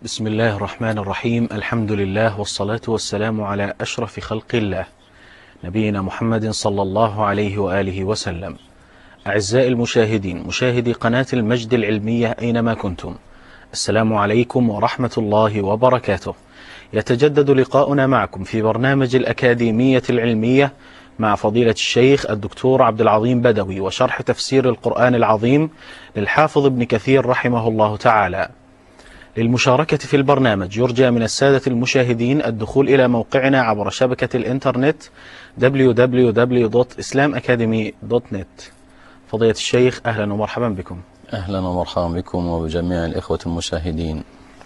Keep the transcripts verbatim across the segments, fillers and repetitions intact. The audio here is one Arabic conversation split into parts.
بسم الله الرحمن الرحيم. الحمد لله والصلاة والسلام على أشرف خلق الله نبينا محمد صلى الله عليه وآله وسلم. أعزائي المشاهدين، مشاهدي قناة المجد العلمية أينما كنتم، السلام عليكم ورحمة الله وبركاته. يتجدد لقاؤنا معكم في برنامج الأكاديمية العلمية مع فضيلة الشيخ الدكتور عبد العظيم بدوي، وشرح تفسير القرآن العظيم للحافظ ابن كثير رحمه الله تعالى. للمشاركة في البرنامج يرجى من السادة المشاهدين الدخول إلى موقعنا عبر شبكة الإنترنت دبليو دبليو دبليو دوت إسلام أكاديمي دوت نت. فضيلة الشيخ، أهلا ومرحبا بكم. أهلا ومرحبا بكم وبجميع الإخوة المشاهدين.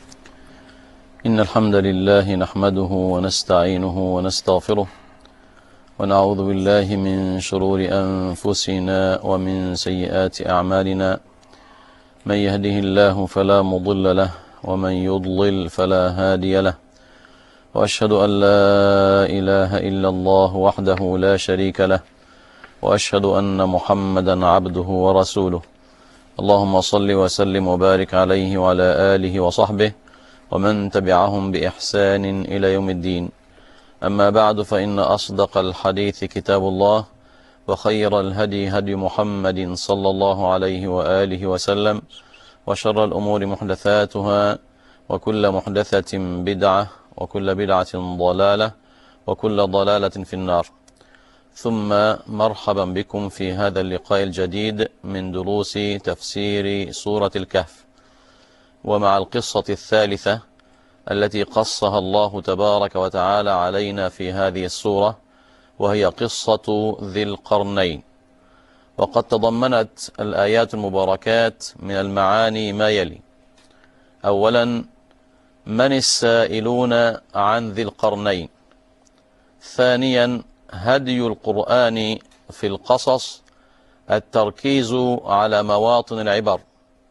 إن الحمد لله نحمده ونستعينه ونستغفره، ونعوذ بالله من شرور أنفسنا ومن سيئات أعمالنا. من يهده الله فلا مضل له، ومن يضلل فلا هادي له، وأشهد أن لا إله إلا الله وحده لا شريك له، وأشهد أن محمدا عبده ورسوله. اللهم صل وسلم وبارك عليه وعلى آله وصحبه ومن تبعهم بإحسان إلى يوم الدين. أما بعد، فإن أصدق الحديث كتاب الله، وخير الهدي هدي محمد صلى الله عليه وآله وسلم، وشر الأمور محدثاتها، وكل محدثة بدعة، وكل بدعة ضلالة، وكل ضلالة في النار. ثم مرحبا بكم في هذا اللقاء الجديد من دروس تفسير سورة الكهف، ومع القصة الثالثة التي قصها الله تبارك وتعالى علينا في هذه السورة، وهي قصة ذي القرنين. وقد تضمنت الآيات المباركات من المعاني ما يلي: أولا، من السائلون عن ذي القرنين؟ ثانيا، هدي القرآن في القصص، التركيز على مواطن العبر.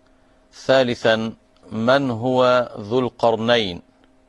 ثالثا، من هو ذو القرنين؟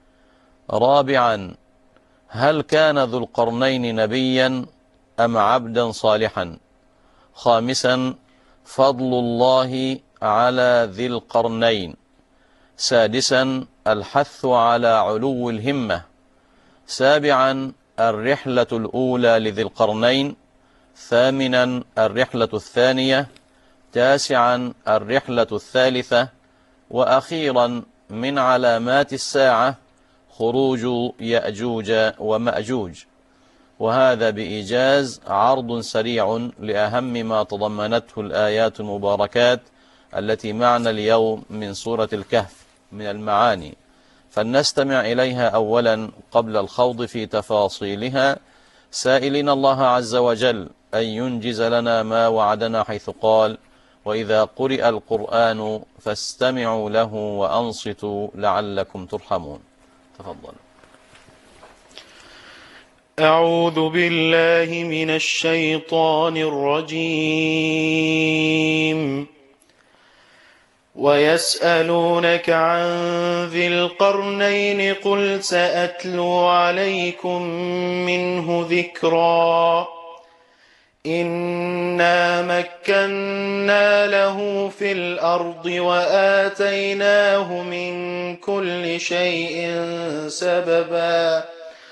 رابعا، هل كان ذو القرنين نبيا أم عبدا صالحا؟ خامسا، فضل الله على ذي القرنين. سادسا، الحث على علو الهمة. سابعا، الرحلة الأولى لذي القرنين. ثامنا، الرحلة الثانية. تاسعا، الرحلة الثالثة. وأخيرا، من علامات الساعة خروج يأجوج ومأجوج. وهذا بإيجاز عرض سريع لأهم ما تضمنته الآيات المباركات التي معنا اليوم من سورة الكهف من المعاني، فلنستمع إليها أولا قبل الخوض في تفاصيلها، سائلين الله عز وجل أن ينجز لنا ما وعدنا، حيث قال: وإذا قرئ القرآن فاستمعوا له وأنصتوا لعلكم ترحمون. تفضل. أعوذ بالله من الشيطان الرجيم. ويسألونك عن ذي القرنين قل سأتلو عليكم منه ذكرا. إنا مكنا له في الأرض وآتيناه من كل شيء سببا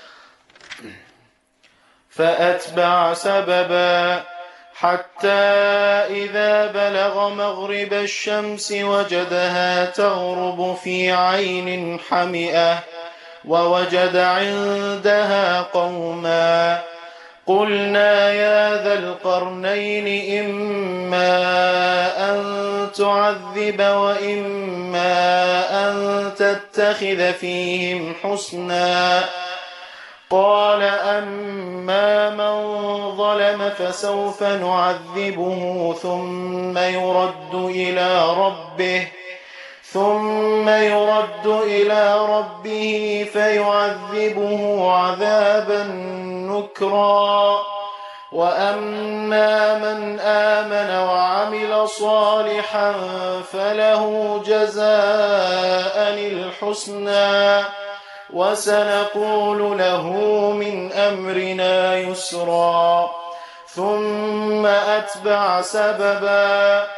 فأتبع سببا حتى إذا بلغ مغرب الشمس وجدها تغرب في عين حمئة ووجد عندها قوما. قلنا يا ذا القرنين إما أن تعذب وإما أن تتخذ فيهم حسنا. قال أما من ظلم فسوف نعذبه ثم يرد إلى ربه ثم يرد إلى ربه فيعذبه عذابا نكرا. وأما من آمن وعمل صالحا فله جزاء الحسنى وسنقول له من أمرنا يسرا. ثم أتبع سببا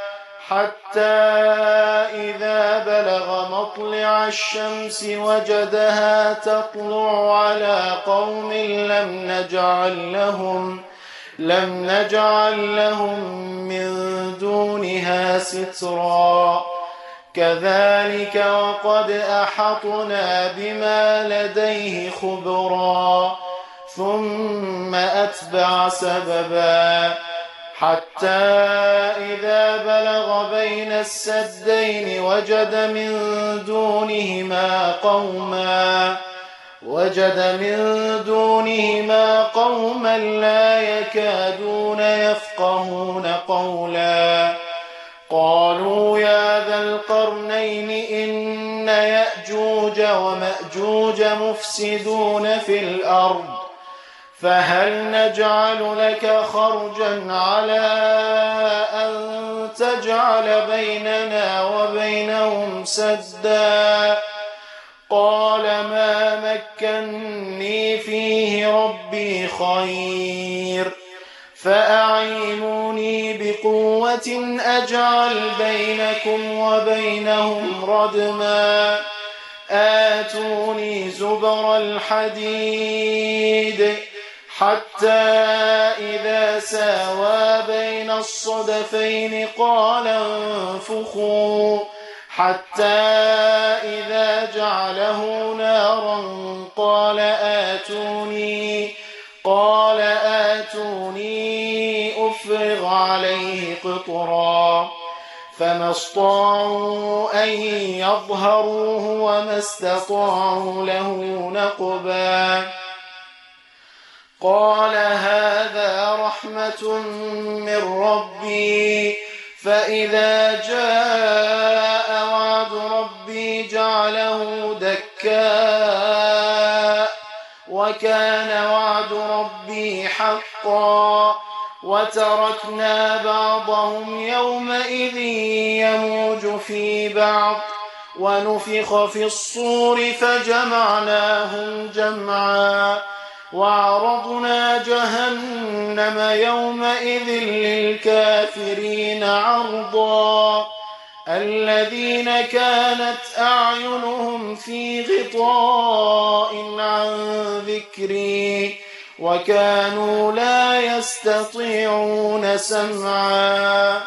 حتى إذا بلغ مطلع الشمس وجدها تطلع على قوم لم نجعل لهم لم نجعل لهم من دونها سترا كذلك وقد أحطنا بما لديه خبرا ثم أتبع سببا حتى إذا بلغ بين السدين وجد من دونهما قوما وجد من دونهما قوما لا يكادون يفقهون قولا قالوا يا ذا القرنين إن يأجوج ومأجوج مفسدون في الأرض فهل نجعل لك خرجا على أن تجعل بيننا وبينهم سدا قال ما مكني فيه ربي خير فأعينوني بقوة أجعل بينكم وبينهم ردما آتوني زبر الحديد حتى إذا ساوى بين الصدفين قال انفخوا حتى إذا جعله نارا قال آتوني قال آتوني أفرغ عليه قطرا فما استطاعوا أن يظهروه وما استطاعوا له نقبا قال هذا رحمة من ربي فإذا جاء وعد ربي جعله دكا وكان وعد ربي حقا وتركنا بعضهم يومئذ يموج في بعض ونفخ في الصور فجمعناهم جمعا وعرضنا جهنم يومئذ للكافرين عرضا الذين كانت أعينهم في غطاء عن ذكري وكانوا لا يستطيعون سمعا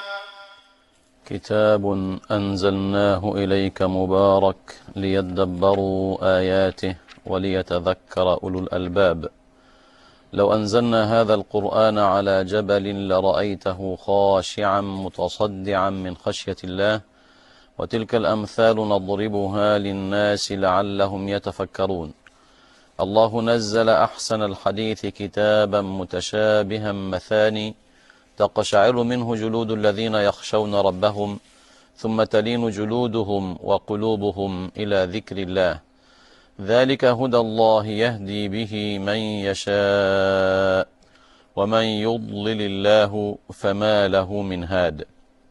كتاب أنزلناه إليك مبارك ليدبروا آياته وليتذكر أولو الألباب لو أنزلنا هذا القرآن على جبل لرأيته خاشعا متصدعا من خشية الله وتلك الأمثال نضربها للناس لعلهم يتفكرون الله نزل أحسن الحديث كتابا متشابها مثاني تقشعر منه جلود الذين يخشون ربهم ثم تلين جلودهم وقلوبهم إلى ذكر الله ذلك هدى الله يهدي به من يشاء ومن يضلل الله فما له من هاد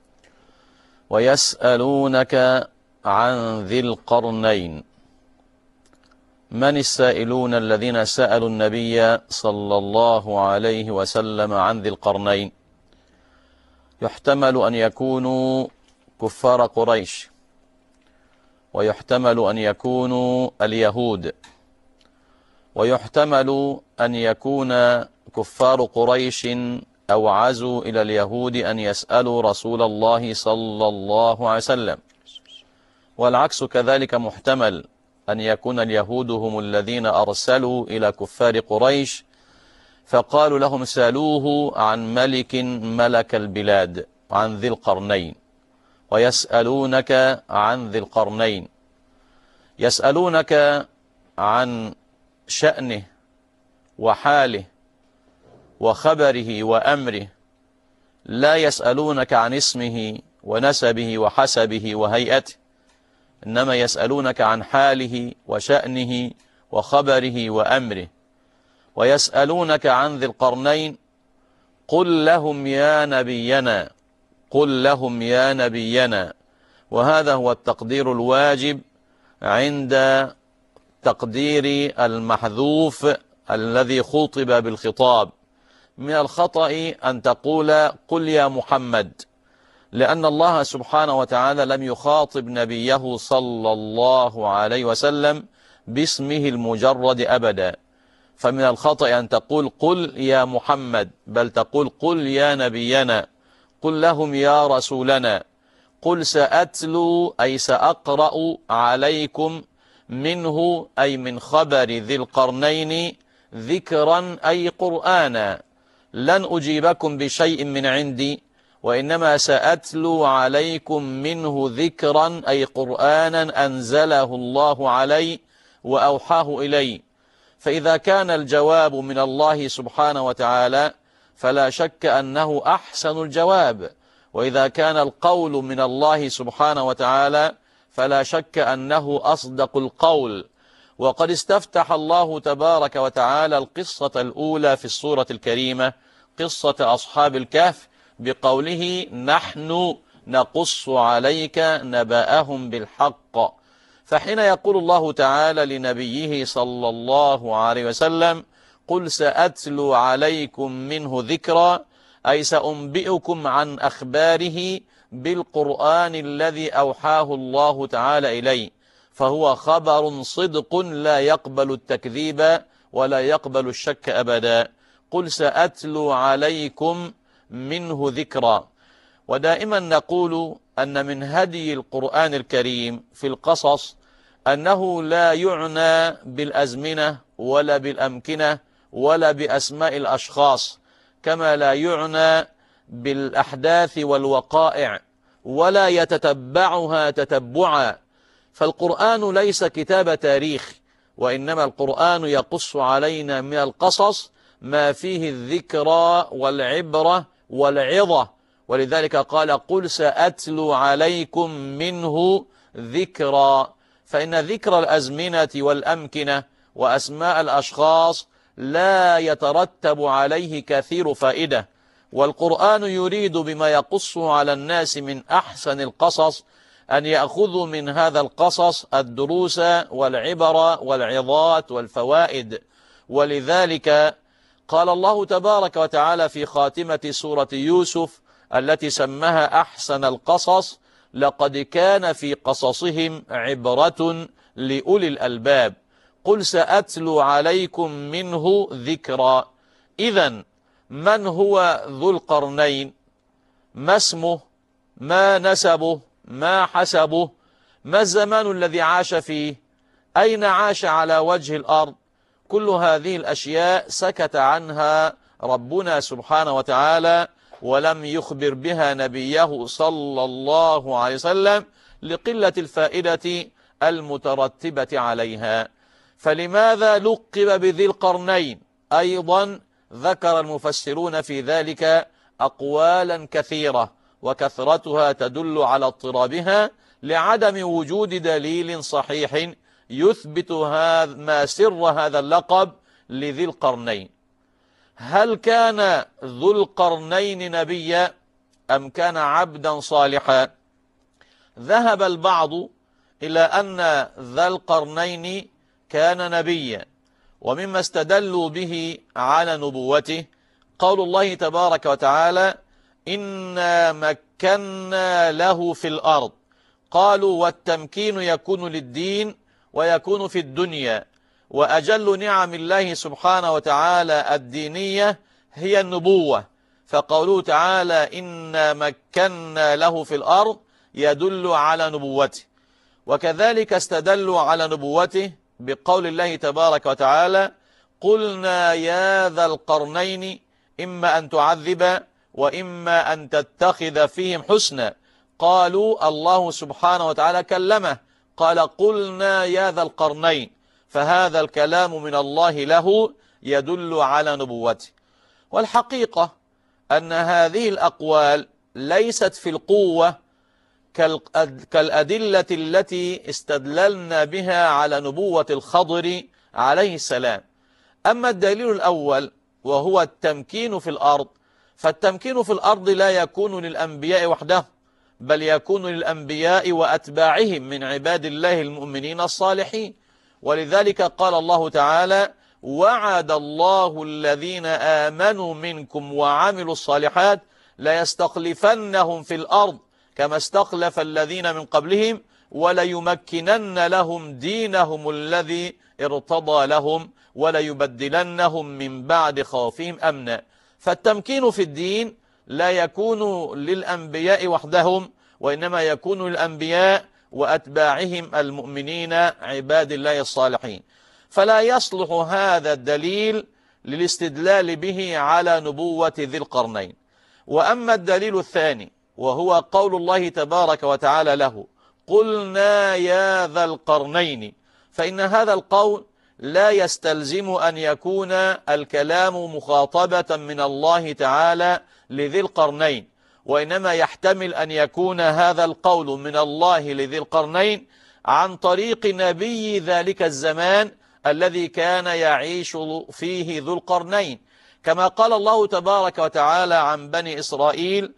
ويسألونك عن ذي القرنين من السائلون الذين سألوا النبي صلى الله عليه وسلم عن ذي القرنين يحتمل أن يكونوا كفار قريش ويحتمل أن يكونوا اليهود ويحتمل أن يكون كفار قريش أوعزوا إلى اليهود أن يسألوا رسول الله صلى الله عليه وسلم والعكس كذلك محتمل أن يكون اليهود هم الذين أرسلوا إلى كفار قريش فقالوا لهم سألوه عن ملك ملك البلاد عن ذي القرنين ويسألونك عن ذي القرنين يسألونك عن شأنه وحاله وخبره وأمره لا يسألونك عن اسمه ونسبه وحسبه وهيئته إنما يسألونك عن حاله وشأنه وخبره وأمره ويسألونك عن ذي القرنين قل لهم يا نبينا قل لهم يا نبينا وهذا هو التقدير الواجب عند تقدير المحذوف الذي خطب بالخطاب من الخطأ أن تقول قل يا محمد لأن الله سبحانه وتعالى لم يخاطب نبيه صلى الله عليه وسلم باسمه المجرد أبدا. فمن الخطأ أن تقول قل يا محمد، بل تقول قل يا نبينا، قل لهم يا رسولنا، قل سأتلو أي سأقرأ عليكم منه أي من خبر ذي القرنين ذكرا أي قرآنا، لن أجيبكم بشيء من عندي، وإنما سأتلو عليكم منه ذكرا أي قرآنا أنزله الله علي وأوحاه إلي. فإذا كان الجواب من الله سبحانه وتعالى فلا شك أنه أحسن الجواب، وإذا كان القول من الله سبحانه وتعالى فلا شك أنه أصدق القول. وقد استفتح الله تبارك وتعالى القصة الأولى في السورة الكريمة، قصة أصحاب الكهف، بقوله نحن نقص عليك نبأهم بالحق. فحين يقول الله تعالى لنبيه صلى الله عليه وسلم قل سأتلو عليكم منه ذكرا، أي سأنبئكم عن أخباره بالقرآن الذي أوحاه الله تعالى إليه، فهو خبر صدق لا يقبل التكذيب ولا يقبل الشك أبدا. قل سأتلو عليكم منه ذكرا. ودائما نقول أن من هدي القرآن الكريم في القصص أنه لا يعنى بالأزمنة ولا بالأمكنة ولا بأسماء الأشخاص، كما لا يعنى بالأحداث والوقائع ولا يتتبعها تتبعا. فالقرآن ليس كتاب تاريخ، وإنما القرآن يقص علينا من القصص ما فيه الذكرى والعبرة والعظة. ولذلك قال قل سأتلو عليكم منه ذكرا، فإن ذكر الأزمنة والأمكنة وأسماء الأشخاص لا يترتب عليه كثير فائدة، والقرآن يريد بما يقص على الناس من أحسن القصص أن يأخذوا من هذا القصص الدروس والعبر والعظات والفوائد. ولذلك قال الله تبارك وتعالى في خاتمة سورة يوسف التي سماها أحسن القصص لقد كان في قصصهم عبرة لأولي الألباب، قل سأتلو عليكم منه ذكرا. إذن من هو ذو القرنين؟ ما اسمه؟ ما نسبه؟ ما حسبه؟ ما الزمان الذي عاش فيه؟ أين عاش على وجه الأرض؟ كل هذه الأشياء سكت عنها ربنا سبحانه وتعالى ولم يخبر بها نبيه صلى الله عليه وسلم لقلة الفائدة المترتبة عليها. فلماذا لقب بذي القرنين؟ أيضا ذكر المفسرون في ذلك أقوالا كثيرة، وكثرتها تدل على اضطرابها لعدم وجود دليل صحيح يثبت هذا ما سر هذا اللقب لذي القرنين. هل كان ذو القرنين نبيا أم كان عبدا صالحا؟ ذهب البعض إلى أن ذا القرنين كان نبيا، ومما استدلوا به على نبوته قول الله تبارك وتعالى إنا مكنا له في الأرض. قالوا والتمكين يكون للدين ويكون في الدنيا، وأجل نعم الله سبحانه وتعالى الدينية هي النبوة، فقوله تعالى إنا مكنا له في الأرض يدل على نبوته. وكذلك استدلوا على نبوته بقول الله تبارك وتعالى قلنا يا ذا القرنين إما أن تعذب وإما أن تتخذ فيهم حسنا. قالوا الله سبحانه وتعالى كلمه، قال قلنا يا ذا القرنين، فهذا الكلام من الله له يدل على نبوته. والحقيقة أن هذه الأقوال ليست في القوة كالأدلة التي استدللنا بها على نبوة الخضر عليه السلام. أما الدليل الأول وهو التمكين في الأرض، فالتمكين في الأرض لا يكون للأنبياء وحدهم، بل يكون للأنبياء وأتباعهم من عباد الله المؤمنين الصالحين. ولذلك قال الله تعالى وعد الله الذين آمنوا منكم وعملوا الصالحات ليستخلفنهم في الأرض كما استخلف الذين من قبلهم وليمكنن لهم دينهم الذي ارتضى لهم وليبدلنهم من بعد خوفهم أمنا. فالتمكين في الدين لا يكون للأنبياء وحدهم، وإنما يكون للأنبياء وأتباعهم المؤمنين عباد الله الصالحين. فلا يصلح هذا الدليل للاستدلال به على نبوة ذي القرنين. وأما الدليل الثاني وهو قول الله تبارك وتعالى له قلنا يا ذا القرنين، فإن هذا القول لا يستلزم أن يكون الكلام مخاطبة من الله تعالى لذي القرنين، وإنما يحتمل أن يكون هذا القول من الله لذي القرنين عن طريق نبي ذلك الزمان الذي كان يعيش فيه ذو القرنين، كما قال الله تبارك وتعالى عن بني إسرائيل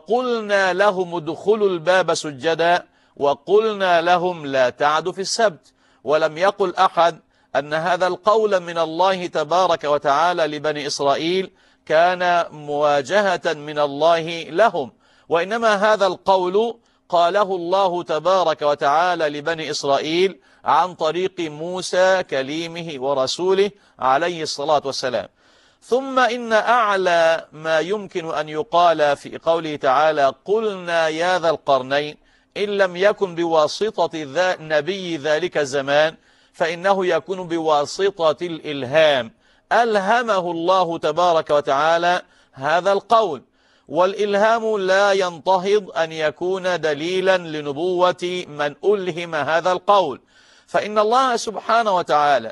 وقلنا لهم ادخلوا الباب سجدا وقلنا لهم لا تعدوا في السبت. ولم يقل أحد أن هذا القول من الله تبارك وتعالى لبني إسرائيل كان مواجهة من الله لهم، وإنما هذا القول قاله الله تبارك وتعالى لبني إسرائيل عن طريق موسى كليمه ورسوله عليه الصلاة والسلام. ثم إن أعلى ما يمكن أن يقال في قوله تعالى قلنا يا ذا القرنين إن لم يكن بواسطة ذا نبي ذلك الزمان فإنه يكون بواسطة الإلهام، ألهمه الله تبارك وتعالى هذا القول. والإلهام لا ينتهض أن يكون دليلا لنبوة من ألهم هذا القول، فإن الله سبحانه وتعالى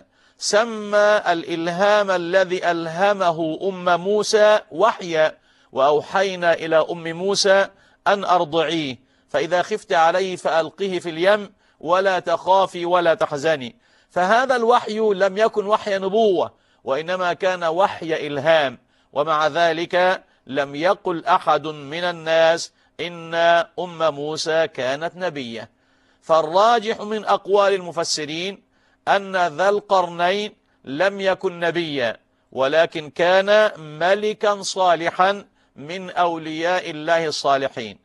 سمى الإلهام الذي ألهمه أم موسى وحيا، وأوحينا إلى أم موسى أن أرضعيه فإذا خفت عليه فألقيه في اليم ولا تخافي ولا تحزني. فهذا الوحي لم يكن وحي نبوة، وإنما كان وحي إلهام. ومع ذلك لم يقل أحد من الناس إن أم موسى كانت نبية. فالراجح من أقوال المفسرين أن ذا القرنين لم يكن نبيا، ولكن كان ملكا صالحا من أولياء الله الصالحين.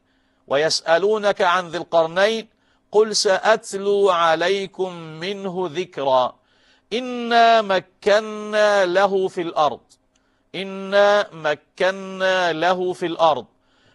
ويسألونك عن ذي القرنين قل سأتلو عليكم منه ذكرا إنا مكنا له في الأرض إنا مكنا له في الأرض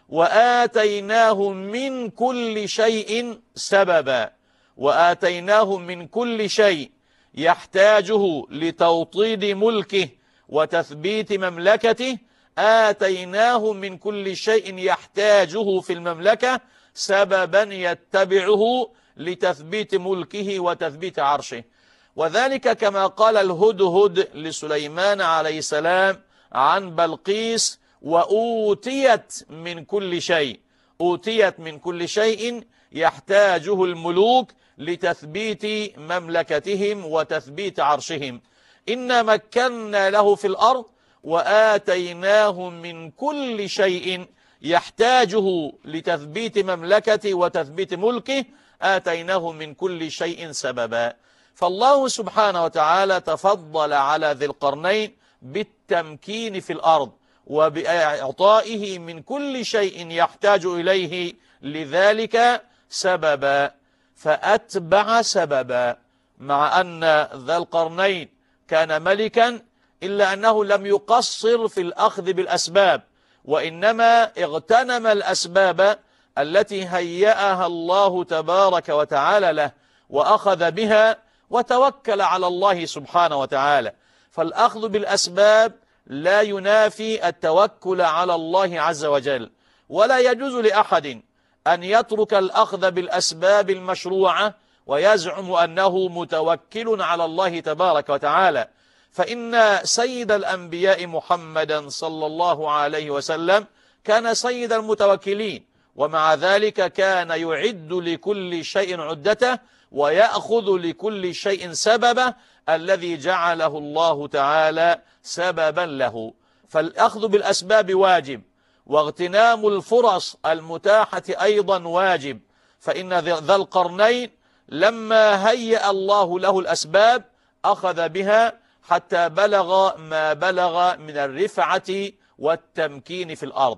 وآتيناه من كل شيء سببا وآتيناه من كل شيء يحتاجه لتوطيد ملكه وتثبيت مملكته، آتيناه من كل شيء يحتاجه في المملكة سببا يتبعه لتثبيت ملكه وتثبيت عرشه. وذلك كما قال الهدهد لسليمان عليه السلام عن بلقيس وأوتيت من كل شيء أوتيت من كل شيء يحتاجه الملوك لتثبيت مملكتهم وتثبيت عرشهم. إنا مكنا له في الأرض وآتيناه من كل شيء يحتاجه لتثبيت مملكته وتثبيت ملكه، آتيناه من كل شيء سببا. فالله سبحانه وتعالى تفضل على ذي القرنين بالتمكين في الأرض وبإعطائه من كل شيء يحتاج إليه لذلك سببا، فأتبع سببا. مع أن ذا القرنين كان ملكا إلا أنه لم يقصر في الأخذ بالأسباب، وإنما اغتنم الأسباب التي هيأها الله تبارك وتعالى له وأخذ بها وتوكل على الله سبحانه وتعالى. فالأخذ بالأسباب لا ينافي التوكل على الله عز وجل، ولا يجوز لأحد أن يترك الأخذ بالأسباب المشروعة ويزعم أنه متوكل على الله تبارك وتعالى. فإن سيد الأنبياء محمدا صلى الله عليه وسلم كان سيد المتوكلين، ومع ذلك كان يعد لكل شيء عدته ويأخذ لكل شيء سببه الذي جعله الله تعالى سببا له. فالأخذ بالأسباب واجب، واغتنام الفرص المتاحة أيضا واجب. فإن ذا القرنين لما هيأ الله له الأسباب أخذ بها حتى بلغ ما بلغ من الرفعة والتمكين في الأرض.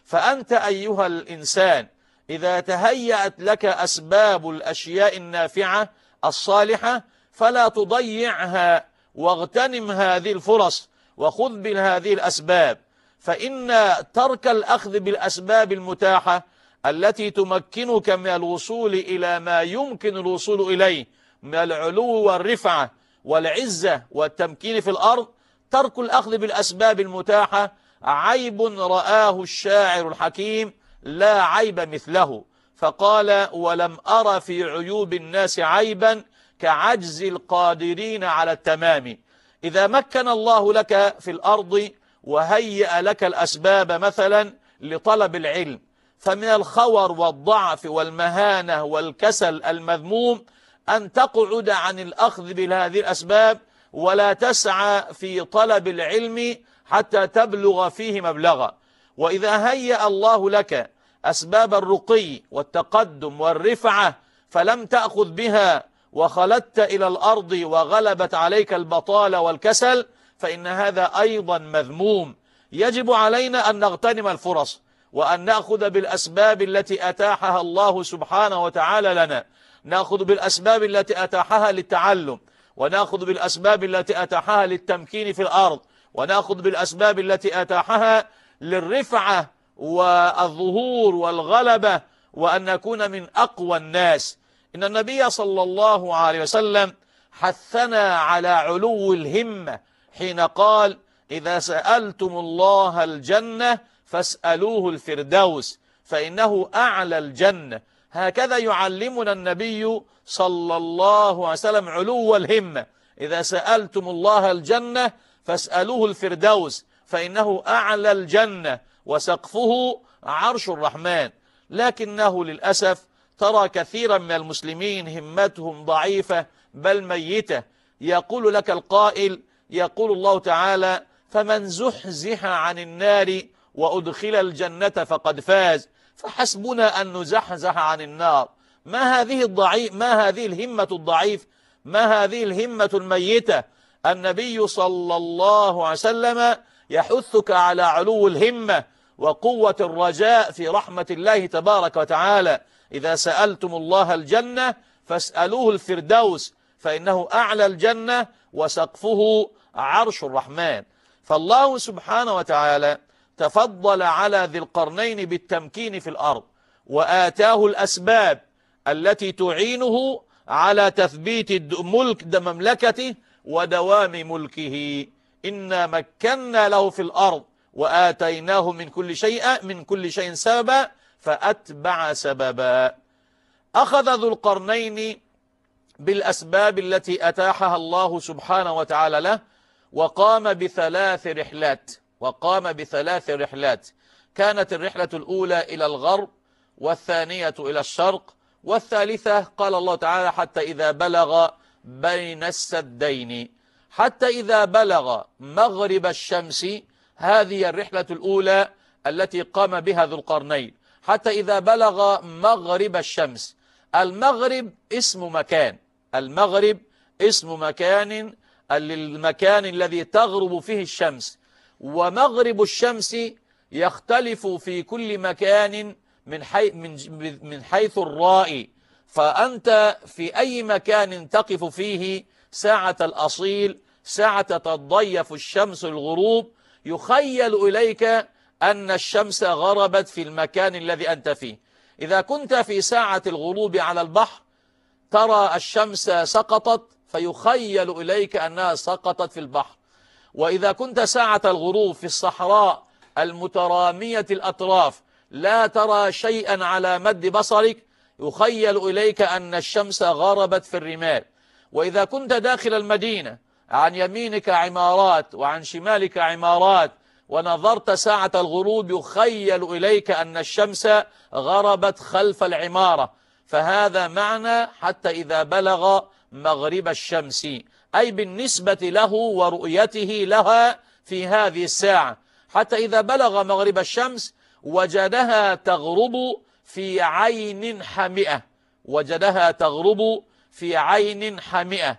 فأنت أيها الإنسان إذا تهيأت لك أسباب الأشياء النافعة الصالحة فلا تضيعها، واغتنم هذه الفرص وخذ بهذه الأسباب، فإن ترك الأخذ بالأسباب المتاحة التي تمكنك من الوصول إلى ما يمكن الوصول إليه من العلو والرفعة والعزة والتمكين في الأرض، ترك الأخذ بالأسباب المتاحة عيب رآه الشاعر الحكيم لا عيب مثله، فقال: ولم أرى في عيوب الناس عيبا كعجز القادرين على التمام. إذا مكن الله لك في الأرض وهيأ لك الأسباب مثلا لطلب العلم، فمن الخور والضعف والمهانة والكسل المذموم أن تقعد عن الأخذ بهذه الأسباب ولا تسعى في طلب العلم حتى تبلغ فيه مبلغا. وإذا هيأ الله لك أسباب الرقي والتقدم والرفعة فلم تأخذ بها وخلدت إلى الأرض وغلبت عليك البطالة والكسل، فإن هذا أيضا مذموم. يجب علينا أن نغتنم الفرص وأن نأخذ بالأسباب التي أتاحها الله سبحانه وتعالى لنا، نأخذ بالأسباب التي أتاحها للتعلم، ونأخذ بالأسباب التي أتاحها للتمكين في الأرض، ونأخذ بالأسباب التي أتاحها للرفعة والظهور والغلبة، وأن نكون من أقوى الناس. إن النبي صلى الله عليه وسلم حثنا على علو الهمة حين قال: إذا سألتم الله الجنة فاسألوه الفردوس فإنه أعلى الجنة. هكذا يعلمنا النبي صلى الله عليه وسلم علو الهمة: إذا سألتم الله الجنة فاسألوه الفردوس فإنه أعلى الجنة وسقفه عرش الرحمن. لكنه للأسف ترى كثيرا من المسلمين همتهم ضعيفة بل ميتة. يقول لك القائل، يقول الله تعالى: فمن زحزح عن النار وأدخل الجنة فقد فاز. فحسبنا أن نزحزح عن النار. ما هذه الضعيف ما هذه الهمة الضعيف ما هذه الهمة الميتة؟ النبي صلى الله عليه وسلم يحثك على علو الهمة وقوة الرجاء في رحمة الله تبارك وتعالى: إذا سألتم الله الجنة فاسألوه الفردوس فإنه أعلى الجنة وسقفه عرش الرحمن. فالله سبحانه وتعالى تفضل على ذي القرنين بالتمكين في الأرض، وآتاه الأسباب التي تعينه على تثبيت ملك مملكته ودوام ملكه. إنا مكنا له في الأرض وآتيناه من كل شيء من كل شيء سببا فأتبع سببا. أخذ ذو القرنين بالأسباب التي أتاحها الله سبحانه وتعالى له، وقام بثلاث رحلات وقام بثلاث رحلات كانت الرحلة الأولى إلى الغرب، والثانية إلى الشرق، والثالثة قال الله تعالى: حتى إذا بلغ بين السدين. حتى إذا بلغ مغرب الشمس، هذه الرحلة الأولى التي قام بها ذو القرنين. حتى إذا بلغ مغرب الشمس. المغرب اسم مكان المغرب اسم مكان للمكان الذي تغرب فيه الشمس، ومغرب الشمس يختلف في كل مكان من حي من من حيث الرائي. فأنت في أي مكان تقف فيه ساعة الأصيل، ساعة تضيف الشمس الغروب، يخيل إليك أن الشمس غربت في المكان الذي أنت فيه. إذا كنت في ساعة الغروب على البحر ترى الشمس سقطت فيخيل إليك أنها سقطت في البحر. وإذا كنت ساعة الغروب في الصحراء المترامية الأطراف لا ترى شيئا على مد بصرك، يخيل إليك أن الشمس غربت في الرمال. وإذا كنت داخل المدينة عن يمينك عمارات وعن شمالك عمارات ونظرت ساعة الغروب يخيل إليك أن الشمس غربت خلف العمارة. فهذا معنى حتى إذا بلغ مغرب الشمس، أي بالنسبة له ورؤيته لها في هذه الساعة. حتى إذا بلغ مغرب الشمس وجدها تغرب في عين حمئة وجدها تغرب في عين حمئة.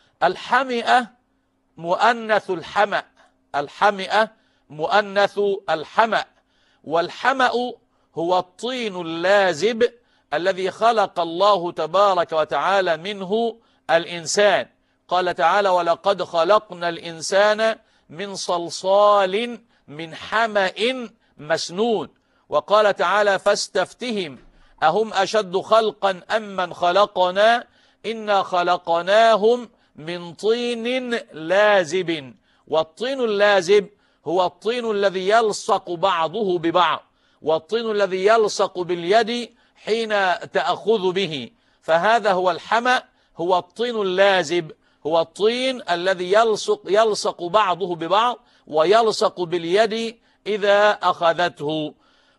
الحمئة مؤنث الحمأ الحمئة مؤنث الحمأ والحمأ هو الطين اللازب الذي خلق الله تبارك وتعالى منه الإنسان. قال تعالى: ولقد خلقنا الإنسان من صلصال من حمأ مسنون. وقال تعالى: فاستفتهم أهم أشد خلقا أم من خلقنا إنا خلقناهم من طين لازب. والطين اللازب هو الطين الذي يلصق بعضه ببعض، والطين الذي يلصق باليد حين تأخذ به، فهذا هو الحمأ، هو الطين اللازب، هو الطين الذي يلصق, يلصق بعضه ببعض ويلصق باليد إذا أخذته.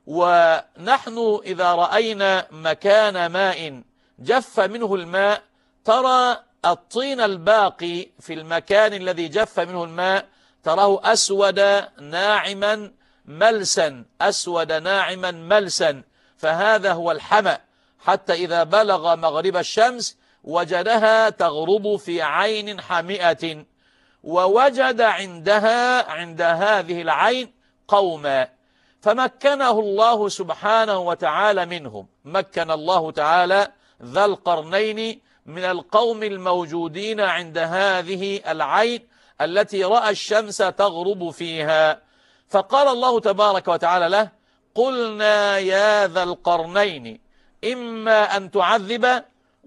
ونحن إذا رأينا مكان ماء جف منه الماء، ترى الطين الباقي في المكان الذي جف منه الماء تراه أسود ناعما ملسا، أسود ناعما ملسا، فهذا هو الحمأ. حتى إذا بلغ مغرب الشمس وجدها تغرب في عين حمئة، ووجد عندها عند هذه العين قوما فمكنه الله سبحانه وتعالى منهم. مكن الله تعالى ذا القرنين من القوم الموجودين عند هذه العين التي رأى الشمس تغرب فيها، فقال الله تبارك وتعالى له: قلنا يا ذا القرنين إما أن تعذب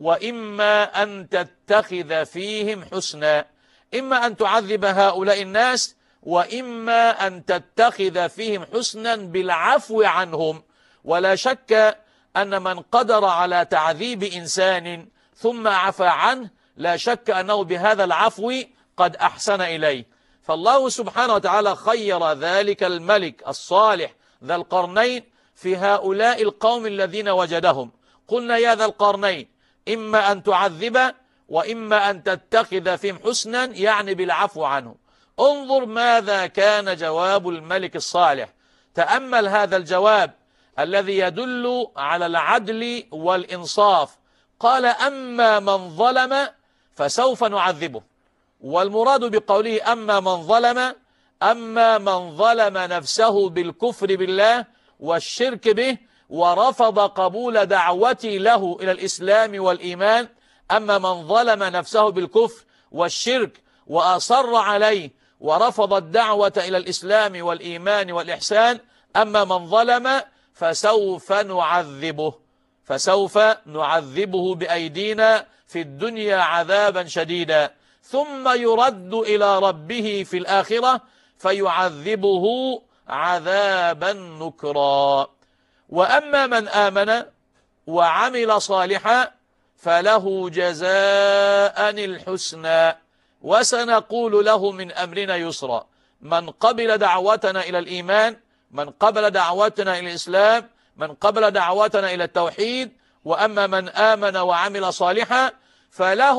وإما أن تتخذ فيهم حسنا. إما أن تعذب هؤلاء الناس وإما أن تتخذ فيهم حسنا بالعفو عنهم. ولا شك أن من قدر على تعذيب إنسان ثم عفى عنه لا شك أنه بهذا العفو قد أحسن إليه. فالله سبحانه وتعالى خير ذلك الملك الصالح ذا القرنين في هؤلاء القوم الذين وجدهم. قلنا يا ذا القرنين إما أن تعذب وإما أن تتخذ فيهم حسنا، يعني بالعفو عنه. انظر ماذا كان جواب الملك الصالح. تأمل هذا الجواب الذي يدل على العدل والإنصاف. قال: أما من ظلم فسوف نعذبه. والمراد بقوله أما من ظلم، أما من ظلم نفسه بالكفر بالله والشرك به ورفض قبول دعوتي له إلى الإسلام والإيمان. أما من ظلم نفسه بالكفر والشرك وأصر عليه ورفض الدعوة إلى الإسلام والإيمان والإحسان، أما من ظلم فسوف نعذبه فسوف نعذبه بأيدينا في الدنيا عذابا شديدا، ثم يرد إلى ربه في الآخرة فيعذبه عذابا نكرا. وأما من آمن وعمل صالحا فله جزاء الحسنى وسنقول له من أمرنا يسرا. من قبل دعوتنا إلى الإيمان، من قبل دعوتنا إلى الإسلام، من قبل دعوتنا إلى التوحيد. وأما من آمن وعمل صالحا فله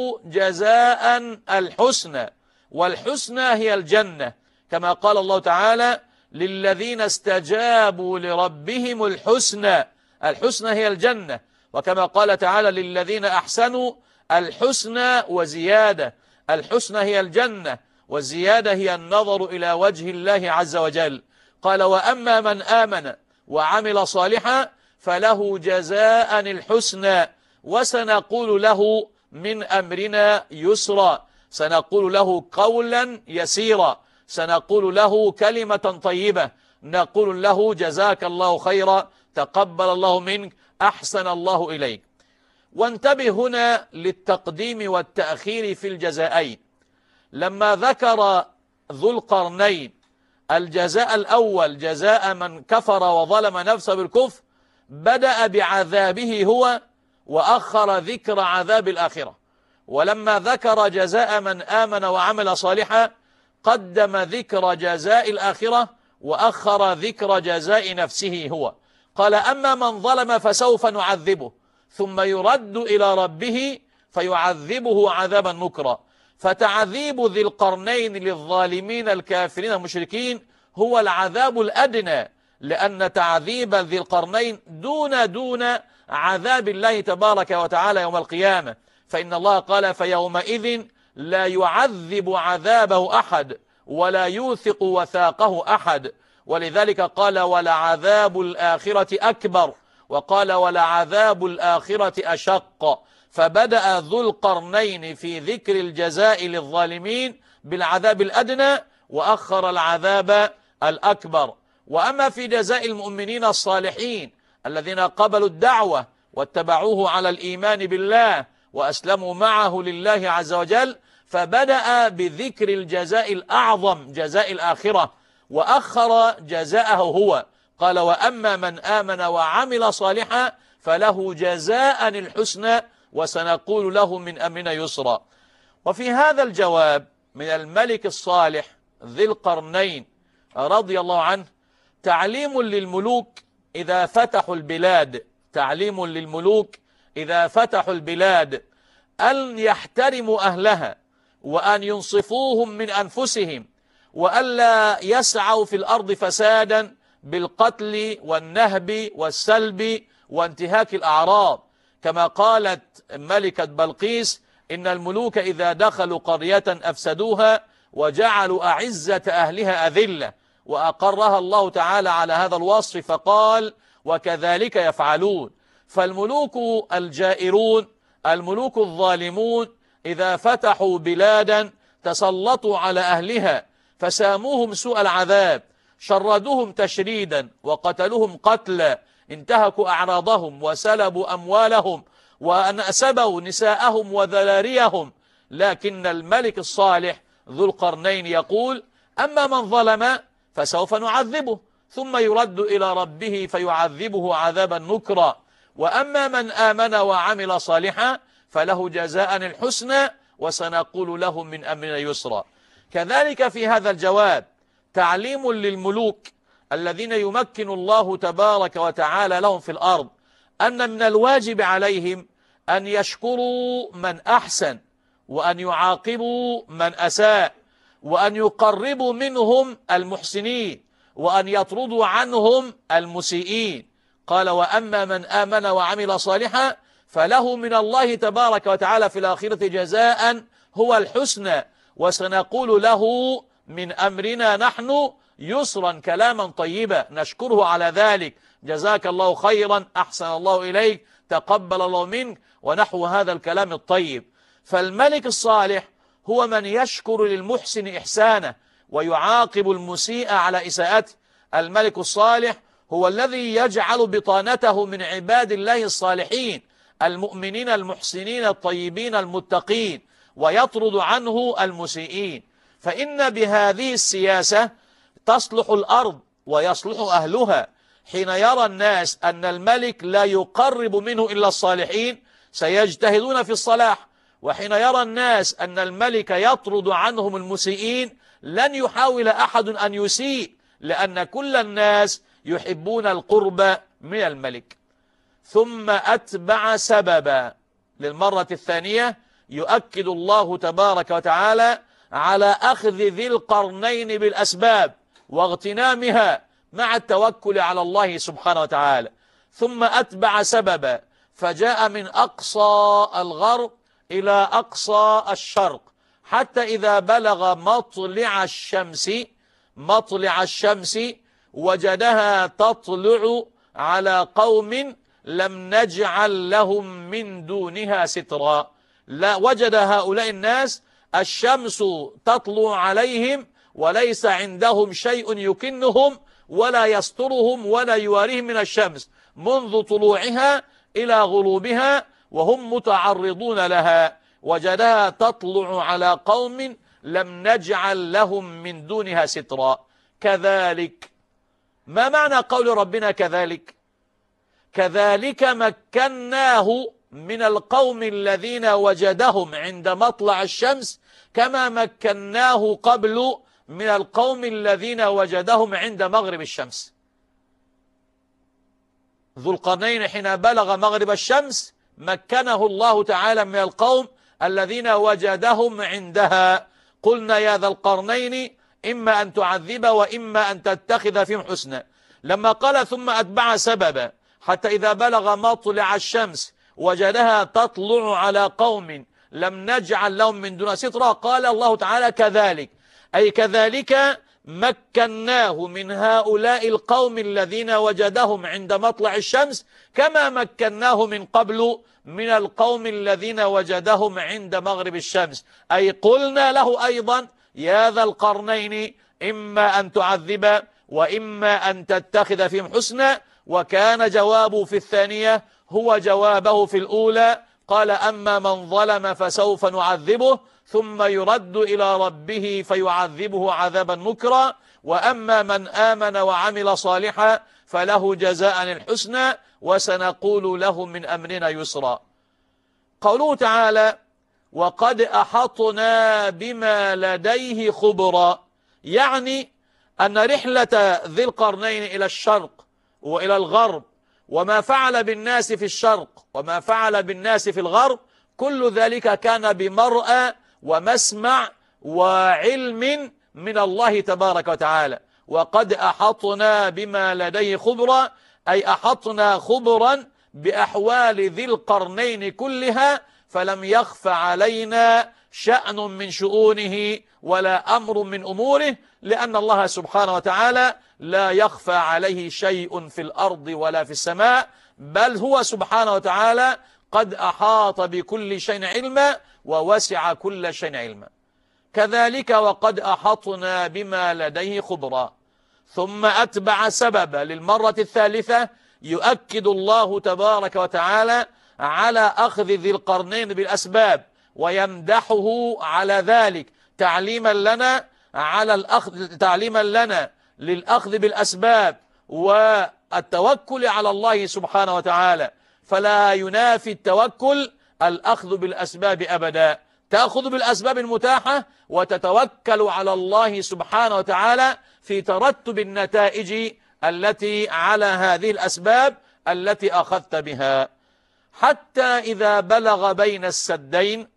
جزاء الحسنى، والحسنى هي الجنة، كما قال الله تعالى: للذين استجابوا لربهم الحسنى. الحسنى هي الجنة. وكما قال تعالى: للذين أحسنوا الحسنى وزيادة. الحسنى هي الجنة، والزيادة هي النظر إلى وجه الله عز وجل. قال: وأما من آمن وعمل صالحا فله جزاء الحسنى وسنقول له من أمرنا يسرا. سنقول له قولا يسيرا، سنقول له كلمة طيبة، نقول له جزاك الله خيرا، تقبل الله منك، أحسن الله إليك. وانتبه هنا للتقديم والتأخير في الجزائين. لما ذكر ذو القرنين الجزاء الأول جزاء من كفر وظلم نفسه بالكفر، بدأ بعذابه هو وأخر ذكر عذاب الآخرة. ولما ذكر جزاء من آمن وعمل صالحا قدم ذكر جزاء الآخرة وأخر ذكر جزاء نفسه هو. قال: أما من ظلم فسوف نعذبه ثم يرد إلى ربه فيعذبه عذابا نكرا. فتعذيب ذي القرنين للظالمين الكافرين المشركين هو العذاب الأدنى، لأن تعذيب ذي القرنين دون دون عذاب الله تبارك وتعالى يوم القيامة. فإن الله قال: فيومئذ لا يعذب عذابه أحد ولا يوثق وثاقه أحد. ولذلك قال ولعذاب الآخرة أكبر، وقال ولعذاب الآخرة أشق. فبدأ ذو القرنين في ذكر الجزاء للظالمين بالعذاب الأدنى، وأخر العذاب الأكبر. وأما في جزاء المؤمنين الصالحين الذين قبلوا الدعوة واتبعوه على الإيمان بالله وأسلموا معه لله عز وجل، فبدأ بذكر الجزاء الأعظم جزاء الآخرة، وأخر جزاءه هو. قال وأما من آمن وعمل صالحا فله جزاء الحسنى وسنقول له من أمرنا يسرا. وفي هذا الجواب من الملك الصالح ذي القرنين رضي الله عنه تعليم للملوك إذا فتحوا البلاد تعليم للملوك إذا فتحوا البلاد أن يحترموا أهلها، وأن ينصفوهم من أنفسهم، وألا يسعوا في الأرض فسادا بالقتل والنهب والسلب وانتهاك الأعراض، كما قالت ملكة بلقيس إن الملوك إذا دخلوا قرية أفسدوها وجعلوا أعزة أهلها أذلة، وأقرها الله تعالى على هذا الوصف فقال وكذلك يفعلون. فالملوك الجائرون الملوك الظالمون إذا فتحوا بلادا تسلطوا على أهلها فساموهم سوء العذاب، شردوهم تشريدا وقتلوهم قتلا، انتهكوا أعراضهم وسلبوا أموالهم وأسبوا نساءهم وذراريهم. لكن الملك الصالح ذو القرنين يقول أما من ظلم فسوف نعذبه ثم يرد إلى ربه فيعذبه عذابا نكرا، وأما من آمن وعمل صالحا فله جزاء الحسنى وسنقول له من أمرنا يسرا. كذلك في هذا الجواب تعليم للملوك الذين يمكن الله تبارك وتعالى لهم في الأرض أن من الواجب عليهم أن يشكروا من أحسن، وأن يعاقبوا من أساء، وأن يقربوا منهم المحسنين، وأن يطردوا عنهم المسيئين. قال وأما من آمن وعمل صالحا فله من الله تبارك وتعالى في الآخرة جزاء هو الحسنى وسنقول له من أمرنا نحن يسرا، كلاما طيبا نشكره على ذلك، جزاك الله خيرا، أحسن الله إليك، تقبل الله منك، ونحو هذا الكلام الطيب. فالملك الصالح هو من يشكر للمحسن إحسانه ويعاقب المسيء على إساءته. الملك الصالح هو الذي يجعل بطانته من عباد الله الصالحين المؤمنين المحسنين الطيبين المتقين، ويطرد عنه المسيئين. فإن بهذه السياسة تصلح الأرض ويصلح أهلها. حين يرى الناس أن الملك لا يقرب منه إلا الصالحين سيجتهدون في الصلاح، وحين يرى الناس أن الملك يطرد عنهم المسيئين لن يحاول أحد أن يسيء، لأن كل الناس يحبون القرب من الملك. ثم أتبع سببا. للمرة الثانية يؤكد الله تبارك وتعالى على أخذ ذي القرنين بالأسباب واغتنامها مع التوكل على الله سبحانه وتعالى. ثم أتبع سببا فجاء من أقصى الغرب إلى أقصى الشرق حتى إذا بلغ مطلع الشمس مطلع الشمس وجدها تطلع على قوم لم نجعل لهم من دونها سترا. لا وجد هؤلاء الناس الشمس تطلع عليهم وليس عندهم شيء يكنهم ولا يسترهم ولا يواريهم من الشمس منذ طلوعها إلى غروبها، وهم متعرضون لها. وجدها تطلع على قوم لم نجعل لهم من دونها سترا. كذلك، ما معنى قول ربنا كذلك؟ كذلك مكناه من القوم الذين وجدهم عند مطلع الشمس كما مكناه قبل من القوم الذين وجدهم عند مغرب الشمس. ذو القرنين حين بلغ مغرب الشمس مكنه الله تعالى من القوم الذين وجدهم عندها. قلنا يا ذا القرنين إما أن تعذب وإما أن تتخذ فيهم حسنا. لما قال ثم أتبع سببا حتى إذا بلغ مطلع الشمس وجدها تطلع على قوم لم نجعل لهم من دون سترا، قال الله تعالى كذلك، أي كذلك مكناه من هؤلاء القوم الذين وجدهم عند مطلع الشمس كما مكناه من قبل من القوم الذين وجدهم عند مغرب الشمس. أي قلنا له أيضا يا ذا القرنين إما أن تعذب وإما أن تتخذ فيهم حسنا، وكان جوابه في الثانية هو جوابه في الأولى، قال أما من ظلم فسوف نعذبه ثم يرد إلى ربه فيعذبه عذابا نكرا، وأما من آمن وعمل صالحا فله جزاء الحسنى وسنقول له من أمرنا يسرا. قوله تعالى وقد أحطنا بما لديه خبرا، يعني أن رحلة ذي القرنين إلى الشرق وإلى الغرب وما فعل بالناس في الشرق وما فعل بالناس في الغرب كل ذلك كان بمرأى ومسمع وعلم من الله تبارك وتعالى. وقد أحطنا بما لديه خبرا أي أحطنا خبرا بأحوال ذي القرنين كلها، فلم يخف علينا شأن من شؤونه ولا أمر من أموره، لأن الله سبحانه وتعالى لا يخفى عليه شيء في الأرض ولا في السماء، بل هو سبحانه وتعالى قد أحاط بكل شيء علما ووسع كل شيء علما. كذلك وقد أحطنا بما لديه خبرا. ثم أتبع سببا للمرة الثالثة يؤكد الله تبارك وتعالى على أخذ ذي القرنين بالأسباب ويمدحه على ذلك تعليما لنا على الأخذ تعليما لنا للأخذ بالأسباب والتوكل على الله سبحانه وتعالى، فلا ينافي التوكل الأخذ بالأسباب أبدا. تأخذ بالأسباب المتاحة وتتوكل على الله سبحانه وتعالى في ترتب النتائج التي على هذه الأسباب التي أخذت بها. حتى إذا بلغ بين السدين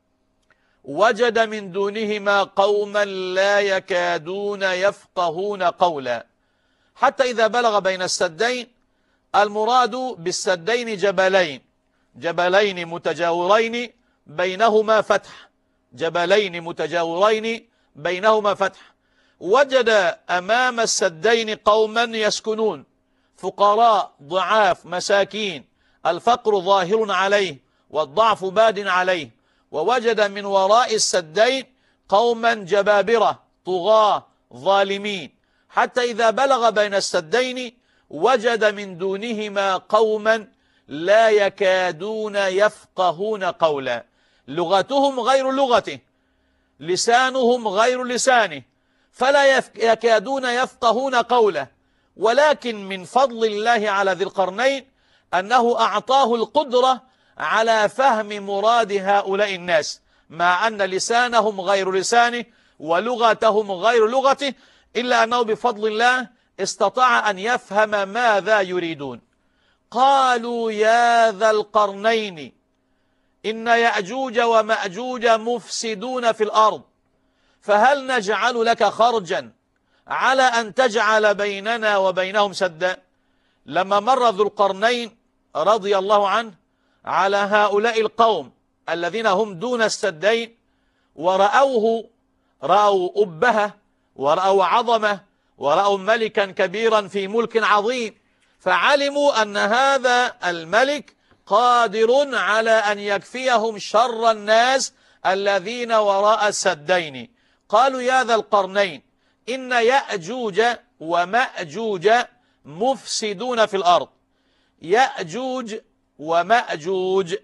وجد من دونهما قوما لا يكادون يفقهون قولا. حتى إذا بلغ بين السدين، المراد بالسدين جبلين جبلين متجاورين بينهما فتح جبلين متجاورين بينهما فتح وجد أمام السدين قوما يسكنون فقراء ضعاف مساكين، الفقر ظاهر عليه والضعف باد عليه، ووجد من وراء السدين قوما جبابرة طغاة ظالمين. حتى إذا بلغ بين السدين وجد من دونهما قوما لا يكادون يفقهون قولا. لغتهم غير لغته، لسانهم غير لسانه، فلا يكادون يفقهون قوله، ولكن من فضل الله على ذي القرنين أنه أعطاه القدرة على فهم مراد هؤلاء الناس، مع أن لسانهم غير لسانه ولغتهم غير لغته، إلا أنه بفضل الله استطاع أن يفهم ماذا يريدون. قالوا يا ذا القرنين إن يأجوج ومأجوج مفسدون في الأرض فهل نجعل لك خرجا على أن تجعل بيننا وبينهم سدا. لما مر ذو القرنين رضي الله عنه على هؤلاء القوم الذين هم دون السدين ورأوه رأوا أبهة ورأوا عظمة ورأوا ملكا كبيرا في ملك عظيم، فعلموا أن هذا الملك قادر على أن يكفيهم شر الناس الذين وراء السدين. قالوا يا ذا القرنين إن يأجوج ومأجوج مفسدون في الأرض. يأجوج ومأجوج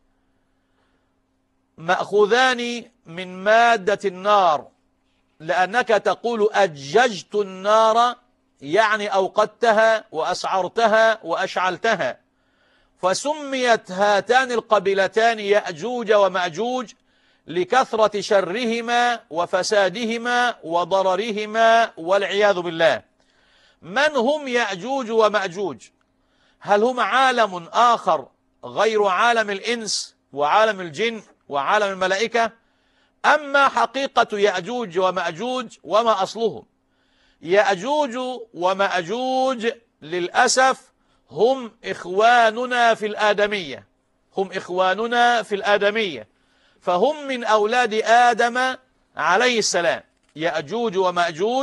مأخوذان من مادة النار، لأنك تقول أججت النار يعني أوقدتها وأسعرتها وأشعلتها، فسميت هاتان القبيلتان يأجوج ومأجوج لكثرة شرهما وفسادهما وضررهما والعياذ بالله. من هم يأجوج ومأجوج؟ هل هم عالم آخر غير عالم الإنس وعالم الجن وعالم الملائكة؟ أما حقيقة يأجوج ومأجوج وما أصلهم؟ يأجوج ومأجوج للأسف هم إخواننا في الآدمية هم إخواننا في الآدمية فهم من أولاد آدم عليه السلام. يأجوج ومأجوج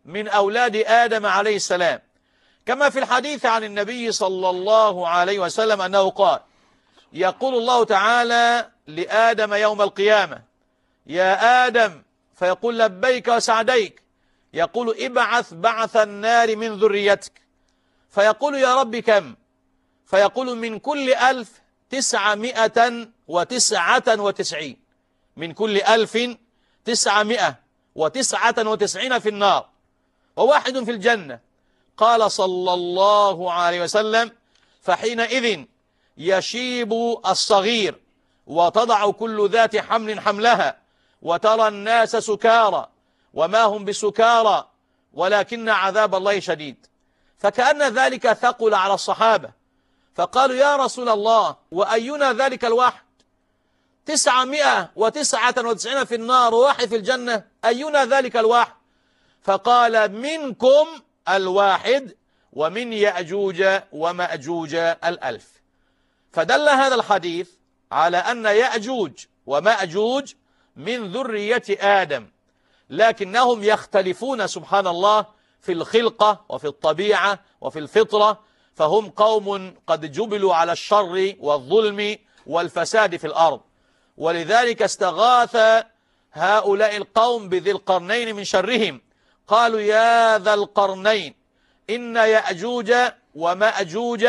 من أولاد آدم عليه السلام، كما في الحديث عن النبي صلى الله عليه وسلم أنه قال: يقول الله تعالى لآدم يوم القيامة: يا آدم، فيقول: لبيك وسعديك. يقول: ابعث بعث النار من ذريتك. فيقول: يا رب كم؟ فيقول: من كل ألف تسعمائة وتسعة وتسعين، من كل ألف تسعمائة وتسعة وتسعين في النار وواحد في الجنة. قال صلى الله عليه وسلم: فحينئذ يشيب الصغير وتضع كل ذات حمل حملها وترى الناس سكارى وما هم بسكارى ولكن عذاب الله شديد. فكأن ذلك ثقل على الصحابة، فقالوا: يا رسول الله، وأينا ذلك الواحد؟ تسعمائة وتسعة وتسعين في النار وواحد في الجنة، أينا ذلك الواحد؟ فقال: منكم الواحد ومن يأجوج ومأجوج الألف. فدل هذا الحديث على أن يأجوج ومأجوج من ذرية آدم، لكنهم يختلفون سبحان الله في الخلقة وفي الطبيعة وفي الفطرة، فهم قوم قد جبلوا على الشر والظلم والفساد في الأرض. ولذلك استغاث هؤلاء القوم بذي القرنين من شرهم، قالوا: يا ذا القرنين إن يأجوج ومأجوج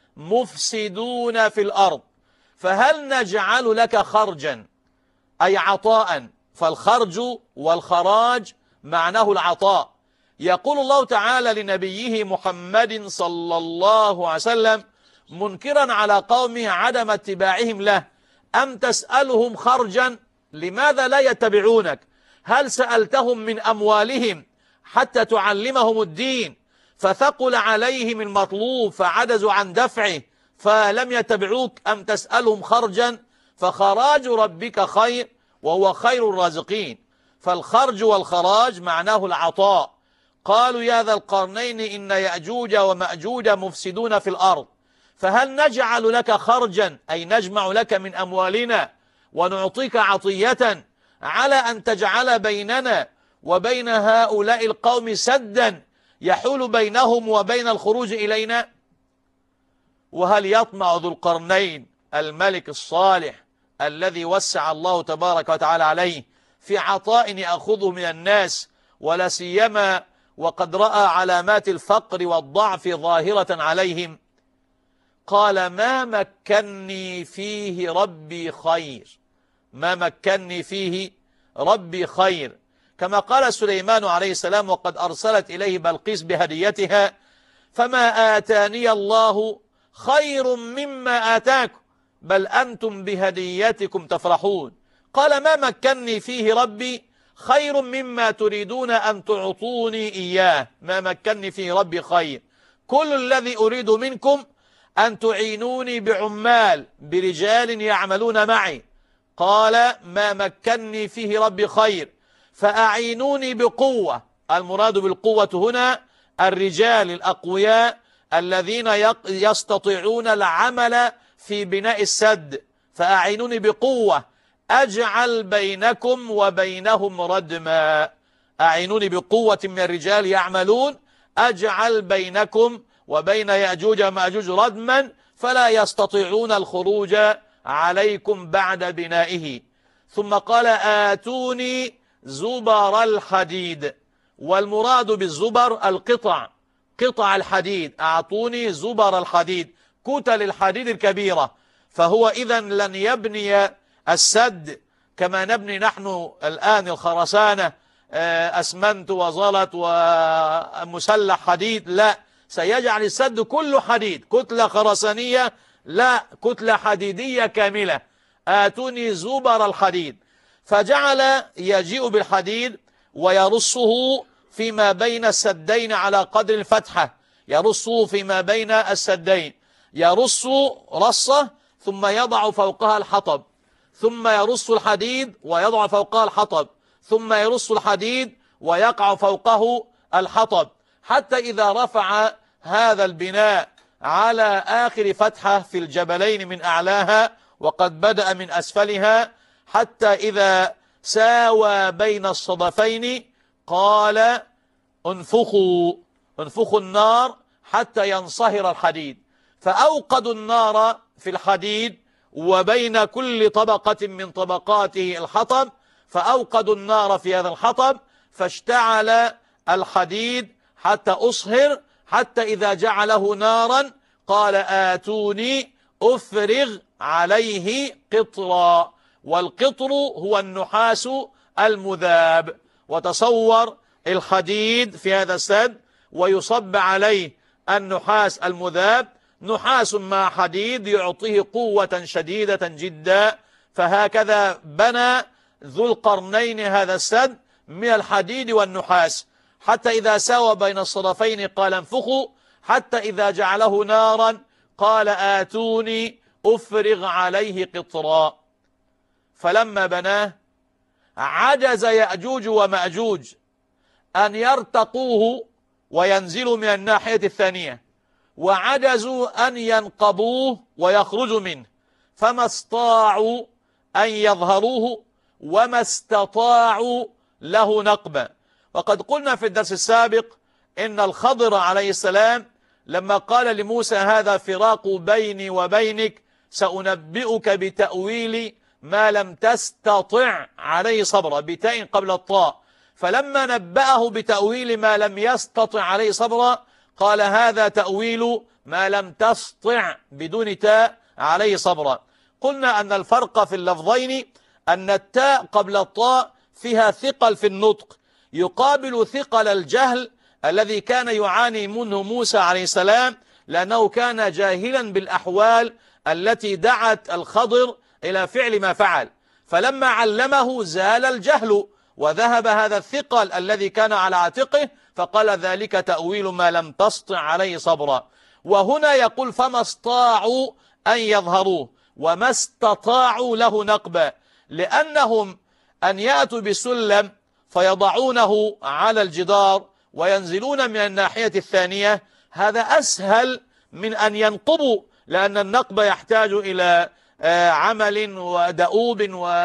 مفسدون في الأرض، فهل نجعل لك خرجا، أي عطاء، فالخرج والخراج معناه العطاء. يقول الله تعالى لنبيه محمد صلى الله عليه وسلم منكرا على قومه عدم اتباعهم له: أم تسألهم خرجا؟ لماذا لا يتبعونك؟ هل سألتهم من أموالهم حتى تعلمهم الدين فثقل عليهم المطلوب فعجزوا عن دفعه فلم يتبعوك؟ أم تسألهم خرجا؟ فخراج ربك خير وهو خير الرازقين. فالخرج والخراج معناه العطاء. قالوا: يا ذا القرنين إن يأجوج ومأجوج مفسدون في الأرض، فهل نجعل لك خرجا، أي نجمع لك من أموالنا ونعطيك عطية على أن تجعل بيننا وبين هؤلاء القوم سدا يحول بينهم وبين الخروج إلينا؟ وهل يطمع ذو القرنين الملك الصالح الذي وسع الله تبارك وتعالى عليه في عطاء يأخذه من الناس، ولا سيما وقد رأى علامات الفقر والضعف ظاهرة عليهم؟ قال: ما مكني فيه ربي خير، ما مكني فيه ربي خير، كما قال سليمان عليه السلام وقد أرسلت إليه بلقيس بهديتها: فما آتاني الله خير مما آتاكم بل أنتم بهديتكم تفرحون. قال: ما مكني فيه ربي خير مما تريدون أن تعطوني إياه، ما مكني فيه ربي خير، كل الذي أريد منكم أن تعينوني بعمال برجال يعملون معي. قال: ما مكني فيه ربي خير فأعينوني بقوة. المراد بالقوة هنا الرجال الأقوياء الذين يستطيعون العمل في بناء السد. فأعينوني بقوة أجعل بينكم وبينهم ردما، أعينوني بقوة من الرجال يعملون أجعل بينكم وبين يأجوج ومأجوج ردما فلا يستطيعون الخروج عليكم بعد بنائه. ثم قال: آتوني زبر الحديد، والمراد بالزبر القطع، قطع الحديد. أعطوني زبر الحديد، كتل الحديد الكبيرة. فهو إذن لن يبني السد كما نبني نحن الآن الخرسانة، أسمنت وزلط ومسلح حديد، لا، سيجعل السد كله حديد، كتلة خرسانية لا، كتلة حديدية كاملة. آتوني زبر الحديد. فجعل يجيء بالحديد ويرصه فيما بين السدين على قدر الفتحة، يرصه فيما بين السدين، يرص رصة ثم يضع فوقها الحطب، ثم يرص الحديد ويضع فوقها الحطب، ثم يرص الحديد ويقع فوقه الحطب، حتى إذا رفع هذا البناء على آخر فتحة في الجبلين من أعلاها وقد بدأ من أسفلها، حتى إذا ساوى بين الصدفين قال: انفخوا انفخوا النار حتى ينصهر الحديد، فأوقدوا النار في الحديد وبين كل طبقة من طبقاته الحطب، فأوقدوا النار في هذا الحطب فاشتعل الحديد حتى أصهر، حتى إذا جعله نارا قال آتوني أفرغ عليه قطرا، والقطر هو النحاس المذاب. وتصور الحديد في هذا السد ويصب عليه النحاس المذاب، نحاس مع حديد يعطيه قوة شديدة جدا. فهكذا بنى ذو القرنين هذا السد من الحديد والنحاس، حتى إذا ساوى بين الصدفين قال انفخوا، حتى إذا جعله نارا قال آتوني أفرغ عليه قطرا. فلما بناه عجز يأجوج ومأجوج أن يرتقوه وينزلوا من الناحية الثانية، وعجزوا أن ينقبوه ويخرجوا منه، فما استطاعوا أن يظهروه وما استطاعوا له نقبا. وقد قلنا في الدرس السابق إن الخضر عليه السلام لما قال لموسى هذا فراق بيني وبينك سأنبئك بتأويل ما لم تستطع عليه صبرا، بتاء قبل الطاء، فلما نبأه بتأويل ما لم يستطع عليه صبرا قال هذا تأويل ما لم تستطع بدون تاء عليه صبرا. قلنا أن الفرق في اللفظين أن التاء قبل الطاء فيها ثقل في النطق يقابل ثقل الجهل الذي كان يعاني منه موسى عليه السلام، لأنه كان جاهلا بالأحوال التي دعت الخضر إلى فعل ما فعل، فلما علمه زال الجهل وذهب هذا الثقل الذي كان على عاتقه، فقال ذلك تأويل ما لم تستطع عليه صبرا. وهنا يقول فما استطاعوا أن يظهروه وما استطاعوا له نقبا، لأنهم أن يأتوا بسلم فيضعونه على الجدار وينزلون من الناحية الثانية هذا أسهل من أن ينقبوا، لأن النقب يحتاج إلى عمل ودؤوب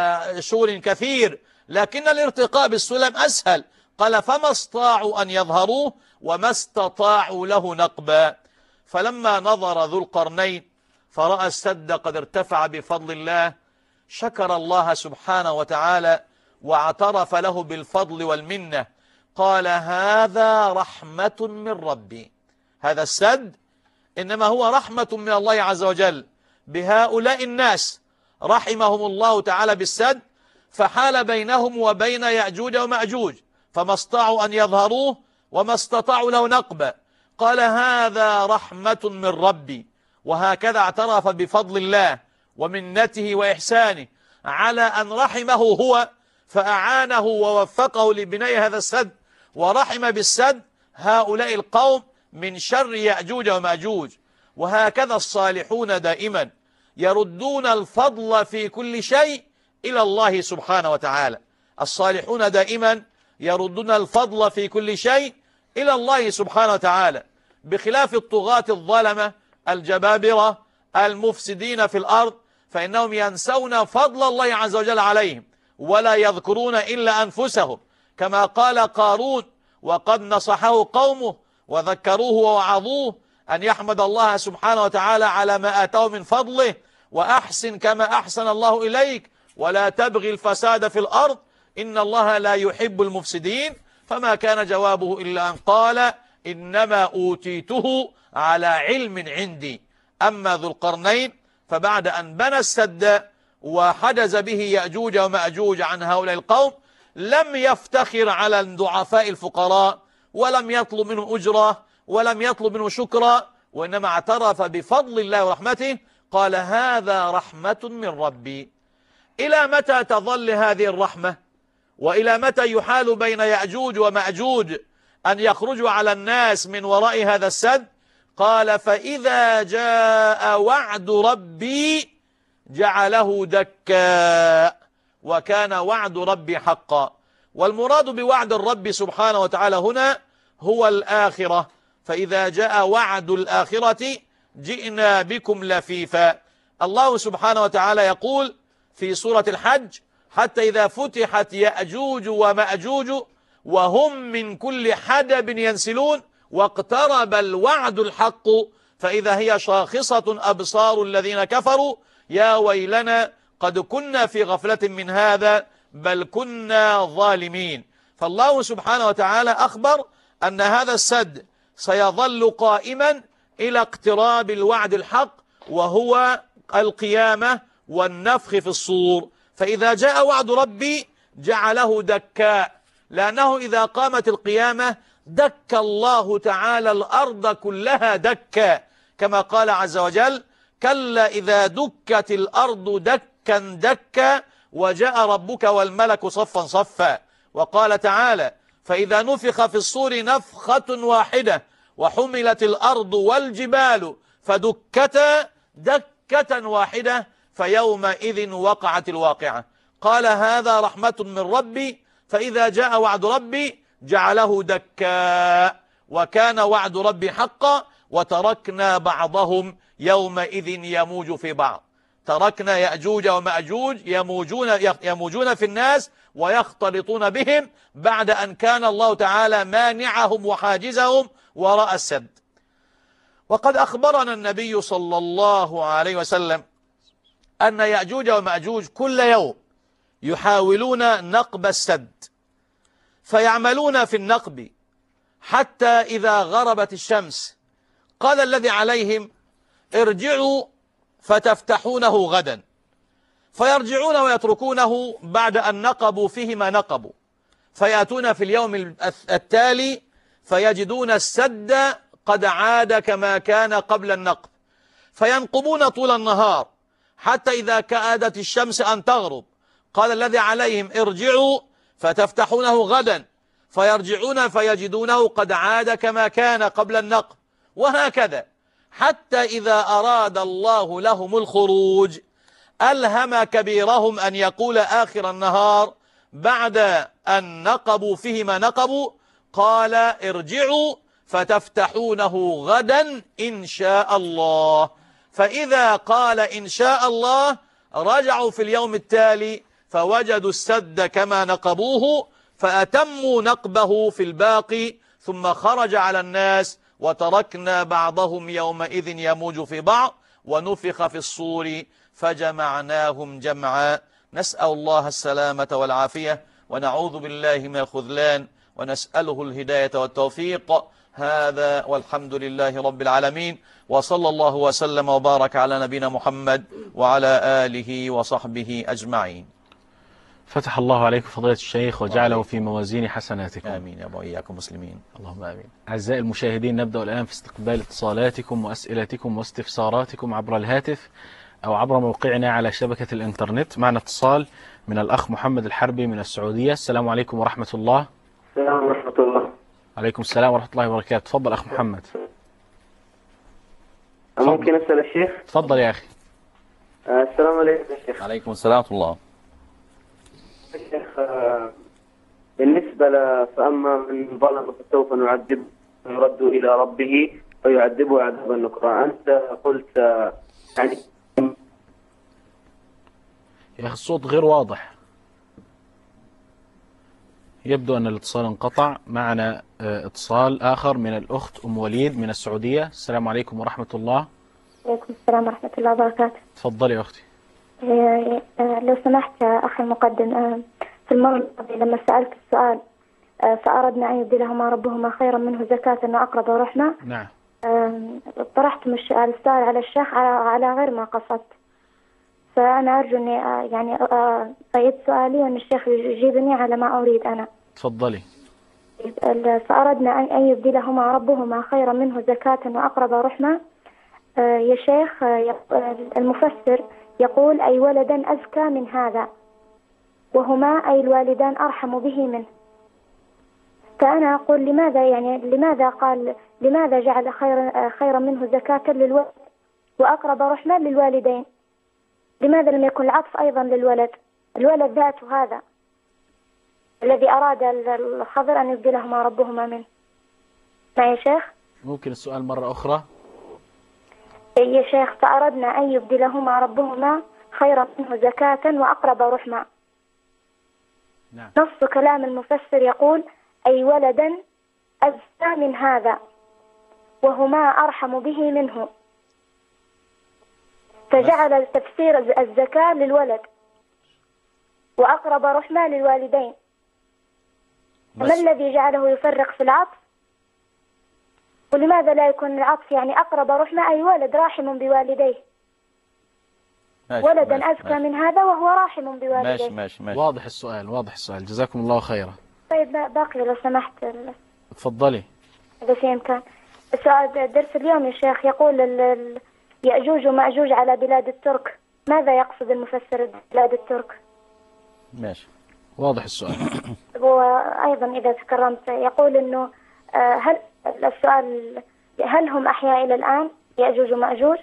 وشغل كثير، لكن الارتقاء بالسلم أسهل. قال فما استطاعوا أن يظهروه وما استطاعوا له نقبا. فلما نظر ذو القرنين فرأى السد قد ارتفع بفضل الله شكر الله سبحانه وتعالى واعترف له بالفضل والمنة، قال هذا رحمة من ربي، هذا السد إنما هو رحمة من الله عز وجل بهؤلاء الناس، رحمهم الله تعالى بالسد فحال بينهم وبين يأجوج ومأجوج، فما استطاعوا أن يظهروه وما استطاعوا له نقبا. قال هذا رحمة من ربي، وهكذا اعترف بفضل الله ومنته وإحسانه على أن رحمه هو فأعانه ووفقه لبناء هذا السد، ورحم بالسد هؤلاء القوم من شر يأجوج ومأجوج. وهكذا الصالحون دائما يردون الفضل في كل شيء إلى الله سبحانه وتعالى، الصالحون دائما يردون الفضل في كل شيء إلى الله سبحانه وتعالى، بخلاف الطغاة الظلمة الجبابرة المفسدين في الأرض، فإنهم ينسون فضل الله عز وجل عليهم ولا يذكرون إلا أنفسهم، كما قال قارون وقد نصحه قومه وذكروه ووعظوه أن يحمد الله سبحانه وتعالى على ما آتاه من فضله، وأحسن كما أحسن الله إليك ولا تبغي الفساد في الأرض إن الله لا يحب المفسدين. فما كان جوابه إلا أن قال إنما أوتيته على علم عندي. أما ذو القرنين فبعد أن بنى السد وحجز به يأجوج ومأجوج عن هؤلاء القوم لم يفتخر على الضعفاء الفقراء ولم يطلب منهم أجرة ولم يطلب منهم شكرا، وإنما اعترف بفضل الله ورحمته، قال هذا رحمة من ربي. إلى متى تظل هذه الرحمة؟ وإلى متى يحال بين يأجوج ومأجوج أن يخرجوا على الناس من وراء هذا السد؟ قال فإذا جاء وعد ربي جعله دكا وكان وعد ربي حقا. والمراد بوعد الرب سبحانه وتعالى هنا هو الآخرة، فإذا جاء وعد الآخرة جئنا بكم لفيفا. الله سبحانه وتعالى يقول في سورة الحج حتى إذا فتحت يأجوج ومأجوج وهم من كل حدب ينسلون واقترب الوعد الحق فإذا هي شاخصة أبصار الذين كفروا يا ويلنا قد كنا في غفلة من هذا بل كنا ظالمين. فالله سبحانه وتعالى أخبر أن هذا السد سيظل قائما إلى اقتراب الوعد الحق وهو القيامة والنفخ في الصور. فإذا جاء وعد ربي جعله دكاء، لأنه إذا قامت القيامة دك الله تعالى الأرض كلها دكا، كما قال عز وجل كلا إذا دكت الأرض دكا دكا وجاء ربك والملك صفا صفا. وقال تعالى فإذا نفخ في الصور نفخة واحدة وحملت الأرض والجبال فدكتا دكة واحدة فيومئذ وقعت الواقعة. قال هذا رحمة من ربي فإذا جاء وعد ربي جعله دكا وكان وعد ربي حقا وتركنا بعضهم يومئذ يموج في بعض. تركنا يأجوج ومأجوج يموجون, يموجون في الناس ويختلطون بهم بعد أن كان الله تعالى مانعهم وحاجزهم وراء السد. وقد أخبرنا النبي صلى الله عليه وسلم أن يأجوج ومأجوج كل يوم يحاولون نقب السد فيعملون في النقب حتى إذا غربت الشمس قال الذي عليهم ارجعوا فتفتحونه غدا، فيرجعون ويتركونه بعد أن نقبوا فيه ما نقبوا، فيأتون في اليوم التالي فيجدون السد قد عاد كما كان قبل النقب، فينقبون طول النهار حتى إذا كادت الشمس أن تغرب قال الذي عليهم ارجعوا فتفتحونه غدا، فيرجعون فيجدونه قد عاد كما كان قبل النقب، وهكذا حتى إذا أراد الله لهم الخروج ألهم كبيرهم أن يقول آخر النهار بعد أن نقبوا فيه ما نقبوا قال ارجعوا فتفتحونه غدا إن شاء الله. فإذا قال إن شاء الله رجعوا في اليوم التالي فوجدوا السد كما نقبوه فأتموا نقبه في الباقي ثم خرج على الناس وتركنا بعضهم يومئذ يموج في بعض ونفخ في الصور فجمعناهم جمعا. نسأل الله السلامة والعافية ونعوذ بالله من الخذلان ونسأله الهداية والتوفيق. هذا والحمد لله رب العالمين وصلى الله وسلم وبارك على نبينا محمد وعلى آله وصحبه أجمعين. فتح الله عليكم فضيلة الشيخ وجعله في موازين حسناتكم. آمين يا أبو إياكم مسلمين. اللهم آمين. أعزائي المشاهدين نبدأ الآن في استقبال اتصالاتكم وأسئلتكم واستفساراتكم عبر الهاتف أو عبر موقعنا على شبكة الإنترنت. معنا اتصال من الأخ محمد الحربي من السعودية. السلام عليكم ورحمة الله. السلام ورحمة الله. عليكم السلام ورحمة الله وبركاته. تفضل أخ محمد. ممكن أسأل الشيخ؟ تفضل يا أخي. آه السلام عليكم يا شيخ. عليكم السلام ورحمة الله. الشيخ آه بالنسبة ل فأما من ظلم فسوف نعذبه ويرد إلى ربه ويعذبه عذابا نكرا. أنت قلت آه يعني يا أخي الصوت غير واضح. يبدو أن الاتصال انقطع. معنا اتصال آخر من الأخت أم وليد من السعودية. السلام عليكم ورحمة الله. وعليكم السلام ورحمة الله وبركاته. تفضلي يا أختي. لو سمحت أخي المقدم، في المرة الماضية لما سألت السؤال فأردنا أن يبدلهما ربهما خيرا منه زكاة وأقرب رحمة. نعم. طرحت السؤال على الشيخ على غير ما قصدت، فأنا أرجو أني يعني أعيد سؤالي وأن الشيخ يجيبني على ما أريد أنا. تفضلي. فأردنا أن يبدلهما ربهما خيرا منه زكاة وأقرب رحمة. يا شيخ المفسر يقول أي ولدا أزكى من هذا، وهما أي الوالدان أرحم به منه. فأنا أقول لماذا يعني لماذا قال لماذا جعل خيرا خيرا منه زكاة للولد وأقرب رحمة للوالدين؟ لماذا لم يكن العطف أيضا للولد؟ الولد ذاته هذا الذي أراد الخضر أن يبدلهما ربهما منه. معي يا شيخ؟ ممكن السؤال مرة أخرى؟ يا شيخ فأردنا أن يبدلهما ربهما خيرا منه زكاة وأقرب رحمة. نعم. نص كلام المفسر يقول أي ولدا أزكى من هذا وهما أرحم به منه، فجعل تفسير الزكاة للولد وأقرب رحمة للوالدين. ما الذي جعله يفرق في العطف؟ ولماذا لا يكون العطف يعني أقرب رحمة أي ولد راحم بوالديه؟ ماشي ولدا ماشي أزكى ماشي من هذا وهو راحم بوالديه. ماشي ماشي ماشي واضح السؤال، واضح السؤال، جزاكم الله خيرا. طيب باقي لو سمحت تفضلي. إذا في إمكان السؤال درس اليوم يا شيخ يقول ال- ال- يأجوج ومأجوج على بلاد الترك، ماذا يقصد المفسر بلاد الترك؟ ماشي واضح السؤال. وأيضا إذا تكرمت يقول أنه آه، هل السؤال هل هم أحياء إلى الآن يأجوج ومأجوج؟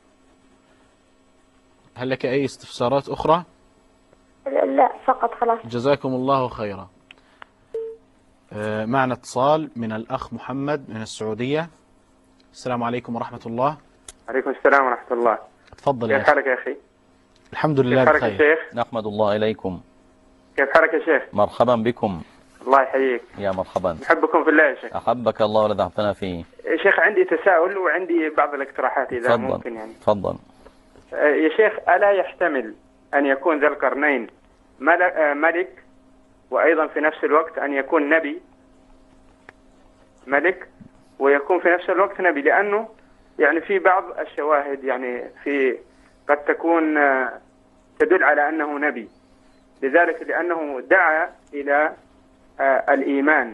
هل لك أي استفسارات أخرى؟ لا فقط خلاص. جزاكم الله خيرا. آه، معنا اتصال من الأخ محمد من السعودية. السلام عليكم ورحمة الله. عليكم السلام ورحمة الله. تفضل يا كيف أخي. حالك يا أخي؟ الحمد لله كيف حالك يا بخير. شيخ؟ نحمد الله إليكم. كيف حالك يا شيخ؟ مرحبا بكم. الله يحييك. يا مرحبا. نحبكم في الله يا شيخ. أحبك الله ولدعتنا فيه. يا شيخ عندي تساؤل وعندي بعض الاقتراحات إذا تفضل ممكن يعني. تفضل. آه، يا شيخ ألا يحتمل أن يكون ذا القرنين مل- آه، ملك وأيضا في نفس الوقت أن يكون نبي؟ ملك ويكون في نفس الوقت نبي، لأنه يعني في بعض الشواهد يعني في قد تكون آه، تدل على أنه نبي، لذلك لأنه دعا إلى آه، الإيمان،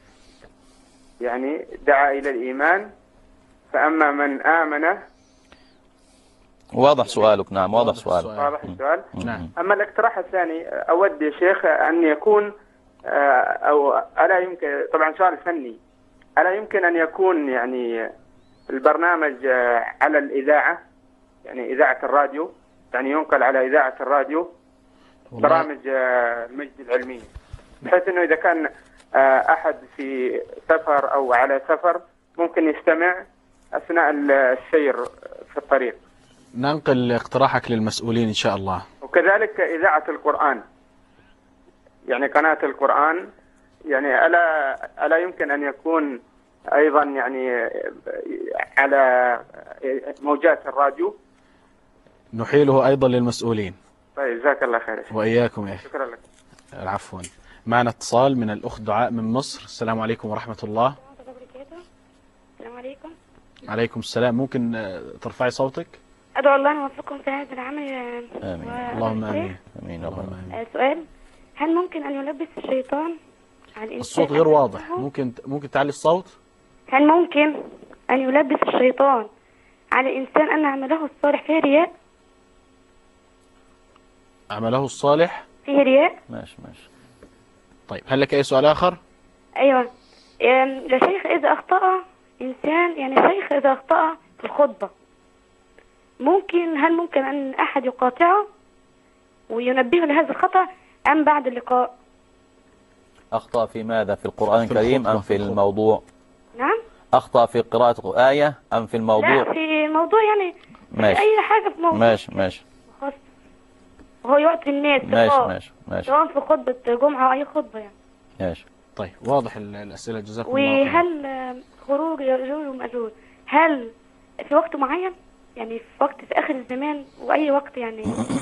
يعني دعا إلى الإيمان، فأما من آمن. واضح سؤالك. نعم واضح واضح سؤالك. السؤال. واضح السؤال. نعم. أما الاقتراح الثاني أود يا شيخ أن يكون آه، أو ألا يمكن، طبعا سؤال فني، ألا يمكن أن يكون يعني البرنامج آه، على الإذاعة، يعني إذاعة الراديو، يعني ينقل على إذاعة الراديو والله برامج آه، المجد العلمي، بحيث أنه إذا كان آه، أحد في سفر أو على سفر ممكن يستمع أثناء السير في الطريق. ننقل اقتراحك للمسؤولين إن شاء الله. وكذلك إذاعة القرآن، يعني قناة القرآن، يعني ألا ألا يمكن أن يكون أيضا يعني على موجات الراديو؟ نحيله أيضا للمسؤولين. طيب جزاك الله خير. وإياكم يا أخي. شكرا لك. عفوا. معنا اتصال من الأخت دعاء من مصر. السلام عليكم ورحمة الله. السلام عليكم. عليكم السلام. ممكن آه، ترفعي صوتك؟ أدعو الله أن يوفقكم في هذا العمل. آمين. اللهم آمين. أمين يا رب. اللهم آمين. آه، سؤال: هل ممكن أن يلبس الشيطان على الإنسان؟ الصوت غير واضح. ممكن ممكن تعلي الصوت؟ هل ممكن أن يلبس الشيطان على الإنسان أن عمله الصالح فيه رياء؟ عمله الصالح فيه رياء؟ ماشي ماشي. طيب هل لك أي سؤال آخر؟ أيوة. آم، يا شيخ إذا أخطأ إنسان، يعني شيخ إذا أخطأ في الخطبة، ممكن هل ممكن أن أحد يقاطعه وينبهه لهذا الخطأ أم بعد اللقاء؟ أخطأ في ماذا؟ في القرآن في الكريم الخطبة، أم في في الخطبة. الموضوع؟ نعم. أخطأ في قراءة آية أم في الموضوع؟ لا، في موضوع يعني ماشي. أي حاجة في موضوع ماشي ماشي خاص. هو يعطي الناس ماشي ثقافة، ماشي ماشي سواء في خطبة جمعة أو أي خطبة يعني. ماشي. طيب واضح ال- الأسئلة. جزاكم الله خير. وهل آه، خروج يأجوج ومأجوج هل في وقت معين، يعني في وقت في آخر الزمان وأي وقت يعني؟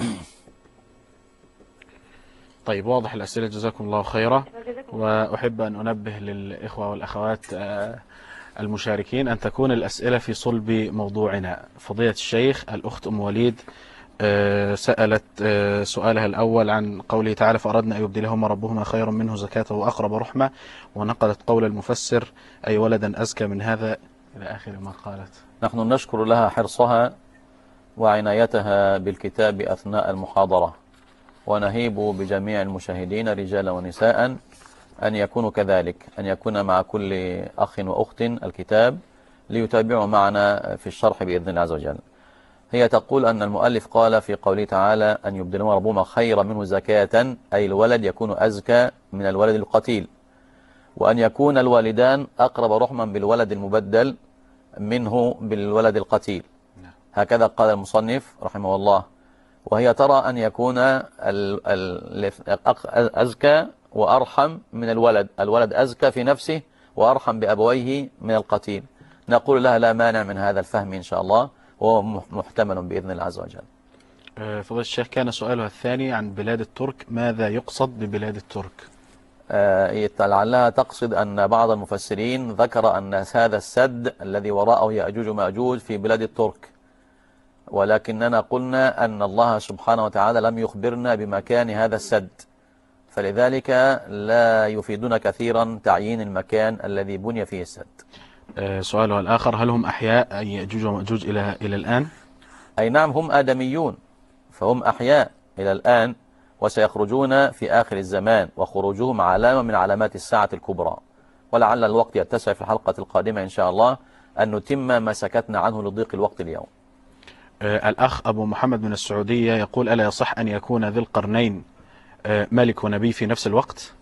طيب واضح الأسئلة. جزاكم الله خيرا. جزاكم الله. وأحب أن أنبه للإخوة والأخوات آه، المشاركين أن تكون الأسئلة في صلب موضوعنا. فضيلة الشيخ الأخت أم وليد آه، سألت آه، سؤالها الأول عن قوله تعالى: فأردنا أن يبدلهما ربهما خيرا منه زكاة وأقرب رحمة، ونقلت قول المفسر: أي ولدا أزكى من هذا، إلى آخر ما قالت. نحن نشكر لها حرصها وعنايتها بالكتاب أثناء المحاضرة، ونهيب بجميع المشاهدين رجالا ونساء أن يكونوا كذلك، أن يكون مع كل أخ وأخت الكتاب ليتابعوا معنا في الشرح بإذن الله عز وجل. هي تقول أن المؤلف قال في قوله تعالى: أن يبدلهما ربهما خيرا منه زكاة، أي الولد يكون أزكى من الولد القتيل، وأن يكون الوالدان أقرب رحما بالولد المبدل منه بالولد القتيل. هكذا قال المصنف رحمه الله. وهي ترى أن يكون ال- ال- أزكى وأرحم من الولد، الولد أزكى في نفسه وأرحم بأبويه من القتيل. نقول لها لا مانع من هذا الفهم إن شاء الله، وهو محتمل بإذن الله عز وجل. فضيلة الشيخ، كان سؤالها الثاني عن بلاد الترك، ماذا يقصد ببلاد الترك؟ آه لعلها تقصد أن بعض المفسرين ذكر أن هذا السد الذي وراءه يأجوج ومأجوج في بلاد الترك، ولكننا قلنا أن الله سبحانه وتعالى لم يخبرنا بمكان هذا السد، فلذلك لا يفيدنا كثيرا تعيين المكان الذي بني فيه السد. آه سؤالها الآخر، هل هم أحياء أي يأجوج ومأجوج إلى إلى الآن؟ أي نعم، هم آدميون، فهم أحياء إلى الآن وسيخرجون في آخر الزمان، وخروجهم علامة من علامات الساعة الكبرى. ولعل الوقت يتسع في الحلقة القادمة إن شاء الله أن نتم ما سكتنا عنه لضيق الوقت اليوم. آه الأخ أبو محمد من السعودية يقول: ألا يصح أن يكون ذي القرنين آه ملك ونبي في نفس الوقت؟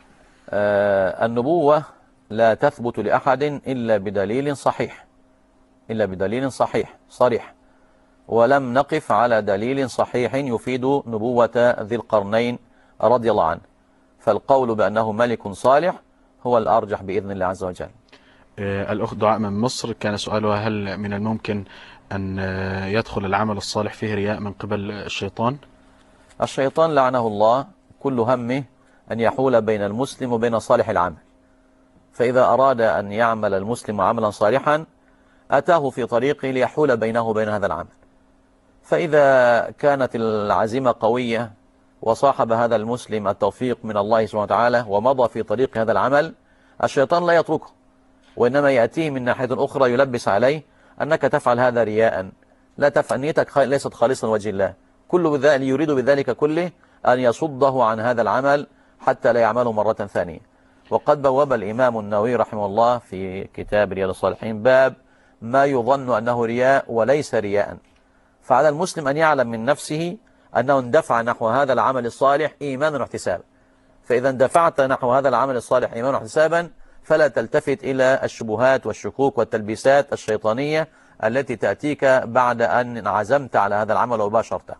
آه النبوة لا تثبت لأحد إلا بدليل صحيح، إلا بدليل صحيح صريح، ولم نقف على دليل صحيح يفيد نبوة ذي القرنين رضي الله عنه، فالقول بأنه ملك صالح هو الأرجح بإذن الله عز وجل. آه الأخت دعاء من مصر كان سؤالها: هل من الممكن أن يدخل العمل الصالح فيه رياء من قبل الشيطان؟ الشيطان لعنه الله كل همه أن يحول بين المسلم وبين صالح العمل، فإذا أراد أن يعمل المسلم عملا صالحا أتاه في طريقه ليحول بينه وبين هذا العمل، فإذا كانت العزيمة قوية وصاحب هذا المسلم التوفيق من الله سبحانه وتعالى ومضى في طريق هذا العمل، الشيطان لا يتركه، وإنما يأتيه من ناحية أخرى يلبس عليه أنك تفعل هذا رياء، لا تفعل، نيتك ليست خالصا وجه الله، كل ذلك يريد بذلك كله أن يصده عن هذا العمل حتى لا يعمله مرة ثانية. وقد بواب الإمام النووي رحمه الله في كتاب رياض الصالحين باب ما يظن أنه رياء وليس رياء، فعلى المسلم أن يعلم من نفسه أنه اندفع نحو هذا العمل الصالح إيمانا واحتسابا، فإذا اندفعت نحو هذا العمل الصالح إيمانا واحتسابا فلا تلتفت إلى الشبهات والشكوك والتلبيسات الشيطانية التي تأتيك بعد أن عزمت على هذا العمل وباشرته.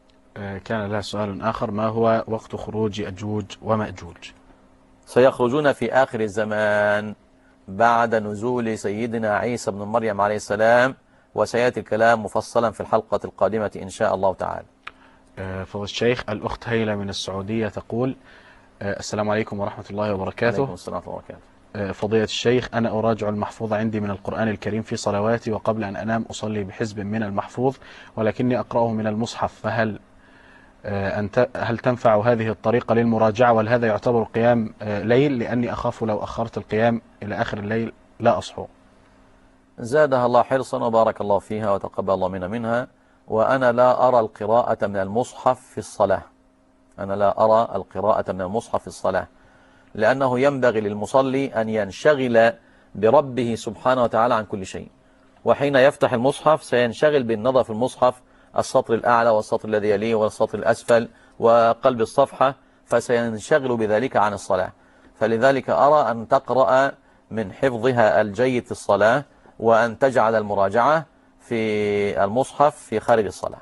كان لها سؤال آخر: ما هو وقت خروج يأجوج ومأجوج؟ سيخرجون في آخر الزمان بعد نزول سيدنا عيسى بن مريم عليه السلام، وسيأتي الكلام مفصلا في الحلقة القادمة إن شاء الله تعالى. فضل الشيخ، الأخت هيلة من السعودية تقول: السلام عليكم ورحمة الله وبركاته. عليكم السلام ورحمة الله وبركاته. فضيلة الشيخ، أنا أراجع المحفوظ عندي من القرآن الكريم في صلواتي، وقبل أن أنام أصلي بحزب من المحفوظ ولكني أقرأه من المصحف، فهل أنت هل تنفع هذه الطريقة للمراجعة؟ وهل هذا يعتبر قيام ليل؟ لأني أخاف لو أخرت القيام إلى آخر الليل لا أصحو. زادها الله حرصا وبارك الله فيها وتقبل الله منا منها. وأنا لا أرى القراءة من المصحف في الصلاة، أنا لا أرى القراءة من المصحف في الصلاة، لأنه ينبغي للمصلي أن ينشغل بربه سبحانه وتعالى عن كل شيء، وحين يفتح المصحف سينشغل بالنظر في المصحف، السطر الأعلى والسطر الذي يليه والسطر الأسفل وقلب الصفحة، فسينشغل بذلك عن الصلاة. فلذلك أرى أن تقرأ من حفظها الجيد في الصلاة، وأن تجعل المراجعة في المصحف في خارج الصلاة.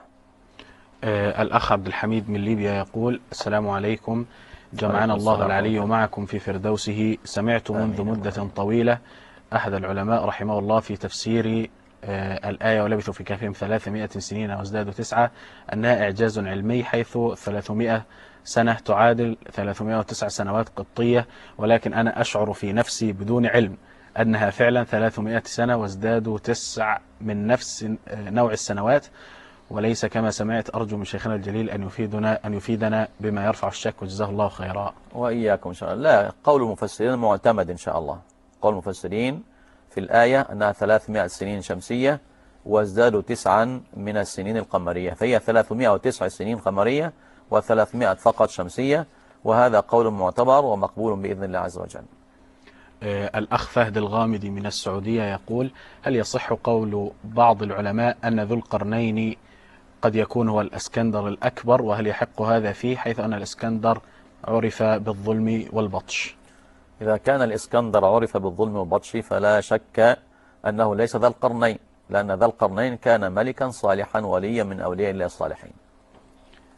آه الأخ عبد الحميد من ليبيا يقول: السلام عليكم، جمعنا الله العلي معكم في فردوسه. سمعت منذ مدة طويلة أحد العلماء رحمه الله في تفسير آه الآية ولبثوا في كهفهم ثلاثمائة سنين وازدادوا تسعة أنها إعجاز علمي، حيث ثلاثمائة سنة تعادل ثلاثمائة وتسع سنوات قبطية، ولكن أنا أشعر في نفسي بدون علم أنها فعلا ثلاثمائة سنة وازدادوا تسع من نفس نوع السنوات، وليس كما سمعت. أرجو من شيخنا الجليل أن يفيدنا أن يفيدنا بما يرفع الشك، وجزاه الله خيرا. وإياكم إن شاء الله. لا، قول المفسرين معتمد إن شاء الله. قول المفسرين في الآية أنها ثلاثمائة سنين شمسية وازدادوا تسعا من السنين القمرية، فهي ثلاثمائة وتسع سنين قمرية وثلاثمائة فقط شمسية، وهذا قول معتبر ومقبول بإذن الله عز وجل. الأخ فهد الغامدي من السعودية يقول: هل يصح قول بعض العلماء أن ذو القرنين قد يكون هو الإسكندر الأكبر، وهل يحق هذا فيه، حيث أن الإسكندر عرف بالظلم والبطش؟ إذا كان الإسكندر عرف بالظلم والبطش فلا شك أنه ليس ذا القرنين، لأن ذا القرنين كان ملكا صالحا وليا من أولياء الله الصالحين.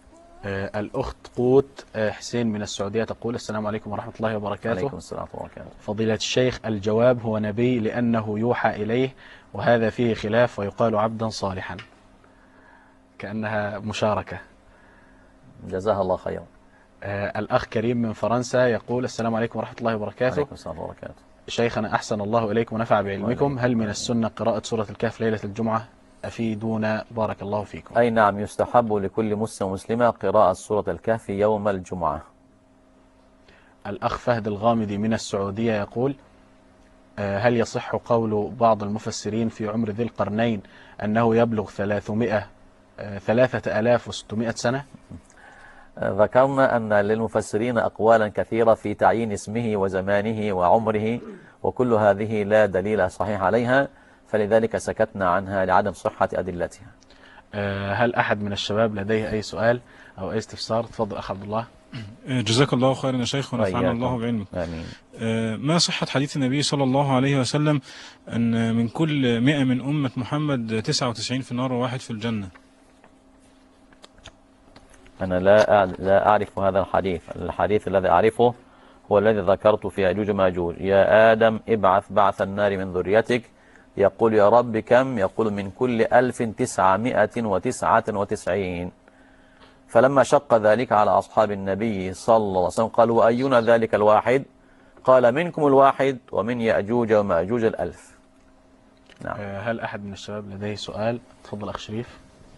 آه الأخت قوت آه حسين من السعودية تقول السلام عليكم ورحمة الله وبركاته. عليكم السلام ورحمة الله وبركاته. فضيلة الشيخ، الجواب هو نبي لأنه يوحى إليه، وهذا فيه خلاف، ويقال عبدا صالحا. كأنها مشاركة. جزاها الله خيرا. آه الأخ كريم من فرنسا يقول السلام عليكم ورحمة الله وبركاته. عليكم السلام ورحمة الله وبركاته. شيخنا أحسن الله إليكم ونفع بعلمكم، هل من السنة قراءة سورة الكهف ليلة الجمعة؟ أفيدونا بارك الله فيكم. أي نعم، يستحب لكل مسلم ومسلمة قراءة سورة الكهف يوم الجمعة. الأخ فهد الغامدي من السعودية يقول هل يصح قول بعض المفسرين في عمر ذي القرنين أنه يبلغ ثلاثمائة ثلاثة آلاف وستمائة سنة؟ ذكرنا أن للمفسرين أقوالا كثيرة في تعيين اسمه وزمانه وعمره، وكل هذه لا دليل صحيح عليها، فلذلك سكتنا عنها لعدم صحة أدلتها. هل أحد من الشباب لديه أي سؤال أو أي استفسار؟ تفضل أخ عبد الله. جزاك الله خيرا يا شيخ ونفعنا الله بعلمك. آمين. ما صحة حديث النبي صلى الله عليه وسلم أن من كل مئة من أمة محمد تسعة وتسعين في النار وواحد في الجنة؟ أنا لا لا أعرف هذا الحديث. الحديث الذي أعرفه هو الذي ذكرت في يأجوج ومأجوج: يا آدم ابعث بعث النار من ذريتك. يقول يا رب كم؟ يقول من كل ألف تسعمائة وتسعة وتسعين. فلما شق ذلك على أصحاب النبي صلى الله عليه وسلم قالوا وأينا ذلك الواحد؟ قال منكم الواحد ومن يأجوج ومأجوج الألف. نعم. هل أحد من الشباب لديه سؤال؟ تفضل أخ شريف.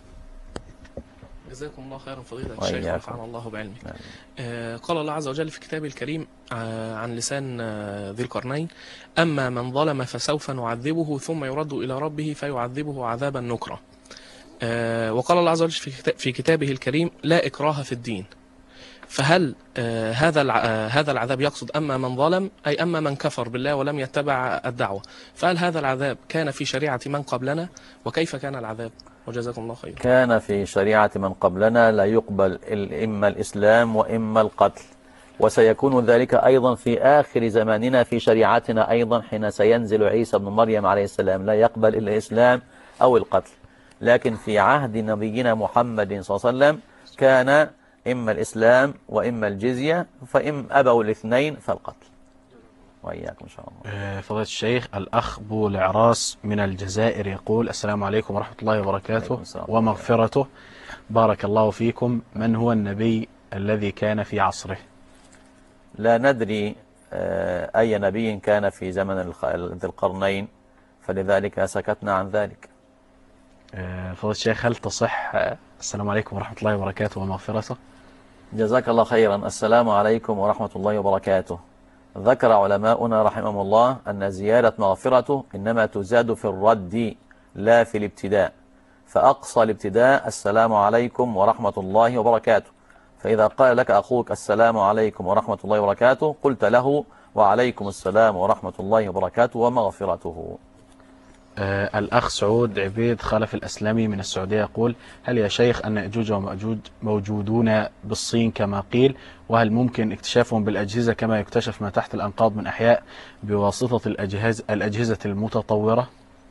جزاكم الله خيرا فضيلة الشيخ ونفعنا الله بعلمك. آه قال الله عز وجل في كتابه الكريم آه عن لسان آه ذي القرنين: أما من ظلم فسوف نعذبه ثم يرد إلى ربه فيعذبه عذابا نكرا. آه وقال الله عز وجل في كتابه الكريم: لا إكراه في الدين. فهل آه هذا آه هذا العذاب يقصد أما من ظلم، أي أما من كفر بالله ولم يتبع الدعوة؟ فهل هذا العذاب كان في شريعة من قبلنا، وكيف كان العذاب؟ وجزاكم الله خير. كان في شريعة من قبلنا لا يقبل إما الإسلام وإما القتل، وسيكون ذلك أيضا في آخر زماننا في شريعتنا أيضا، حين سينزل عيسى بن مريم عليه السلام لا يقبل إلا الإسلام أو القتل. لكن في عهد نبينا محمد صلى الله عليه وسلم كان إما الإسلام وإما الجزية، فإن أبوا الاثنين فالقتل. وإياكم إن شاء الله. فضيلة الشيخ، الأخ بو العراس من الجزائر يقول السلام عليكم ورحمة الله وبركاته ومغفرته، بارك الله فيكم، من هو النبي الذي كان في عصره؟ لا ندري أي نبي كان في زمن ذي القرنين، فلذلك سكتنا عن ذلك. فضيلة الشيخ، هل تصح السلام عليكم ورحمة الله وبركاته ومغفرته؟ جزاك الله خيرا. السلام عليكم ورحمة الله وبركاته. ذكر علماؤنا رحمهم الله أن زيادة مغفرته إنما تزاد في الرد لا في الابتداء، فأقصى الابتداء السلام عليكم ورحمة الله وبركاته، فإذا قال لك أخوك السلام عليكم ورحمة الله وبركاته قلت له وعليكم السلام ورحمة الله وبركاته ومغفرته. آه الأخ سعود عبيد خلف الأسلمي من السعودية يقول هل يا شيخ أن يأجوج ومأجوج موجودون بالصين كما قيل، وهل ممكن اكتشافهم بالأجهزة كما يكتشف ما تحت الأنقاض من أحياء بواسطة الأجهزة, الأجهزة المتطورة؟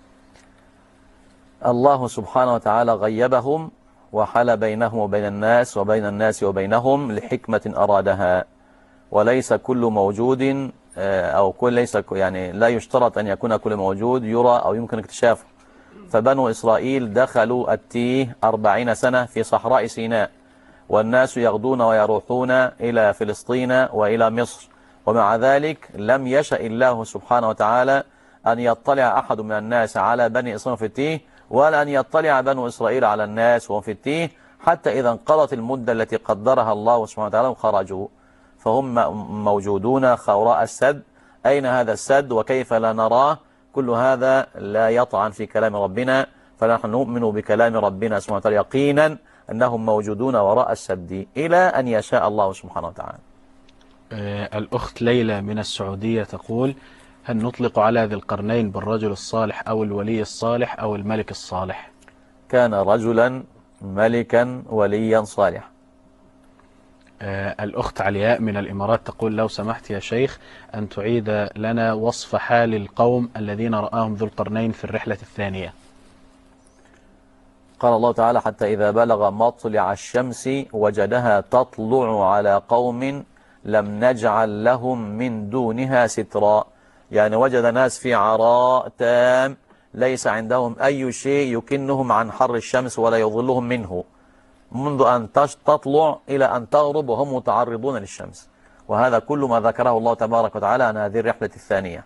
الله سبحانه وتعالى غيبهم وحل بينهم وبين الناس وبين الناس وبينهم لحكمة أرادها، وليس كل موجود أو كل ليس يعني لا يشترط أن يكون كل موجود يرى أو يمكن اكتشافه. فبنو إسرائيل دخلوا التيه أربعين سنة في صحراء سيناء، والناس يغدون ويروحون إلى فلسطين وإلى مصر، ومع ذلك لم يشأ الله سبحانه وتعالى أن يطلع أحد من الناس على بني إسرائيل في التيه، ولا أن يطلع بنو إسرائيل على الناس وهم في التيه، حتى إذا انقضت المدة التي قدرها الله سبحانه وتعالى خرجوا. فهم موجودون خوراء السد. أين هذا السد وكيف لا نراه؟ كل هذا لا يطعن في كلام ربنا، فنحن نؤمن بكلام ربنا سبحانه وتعالى يقينا أنهم موجودون وراء السد إلى أن يشاء الله سبحانه وتعالى. آه الأخت ليلى من السعودية تقول هل نطلق على ذي القرنين بالرجل الصالح أو الولي الصالح أو الملك الصالح؟ كان رجلا ملكا وليا صالحا. آه الأخت علياء من الإمارات تقول لو سمحت يا شيخ أن تعيد لنا وصف حال القوم الذين رآهم ذو القرنين في الرحلة الثانية. قال الله تعالى حتى إذا بلغ مطلع الشمس وجدها تطلع على قوم لم نجعل لهم من دونها سترا، يعني وجد ناس في عراء تام ليس عندهم أي شيء يكنهم عن حر الشمس ولا يظلهم منه منذ أن تطلع إلى أن تغرب وهم متعرضون للشمس. وهذا كل ما ذكره الله تبارك وتعالى عن هذه الرحلة الثانية.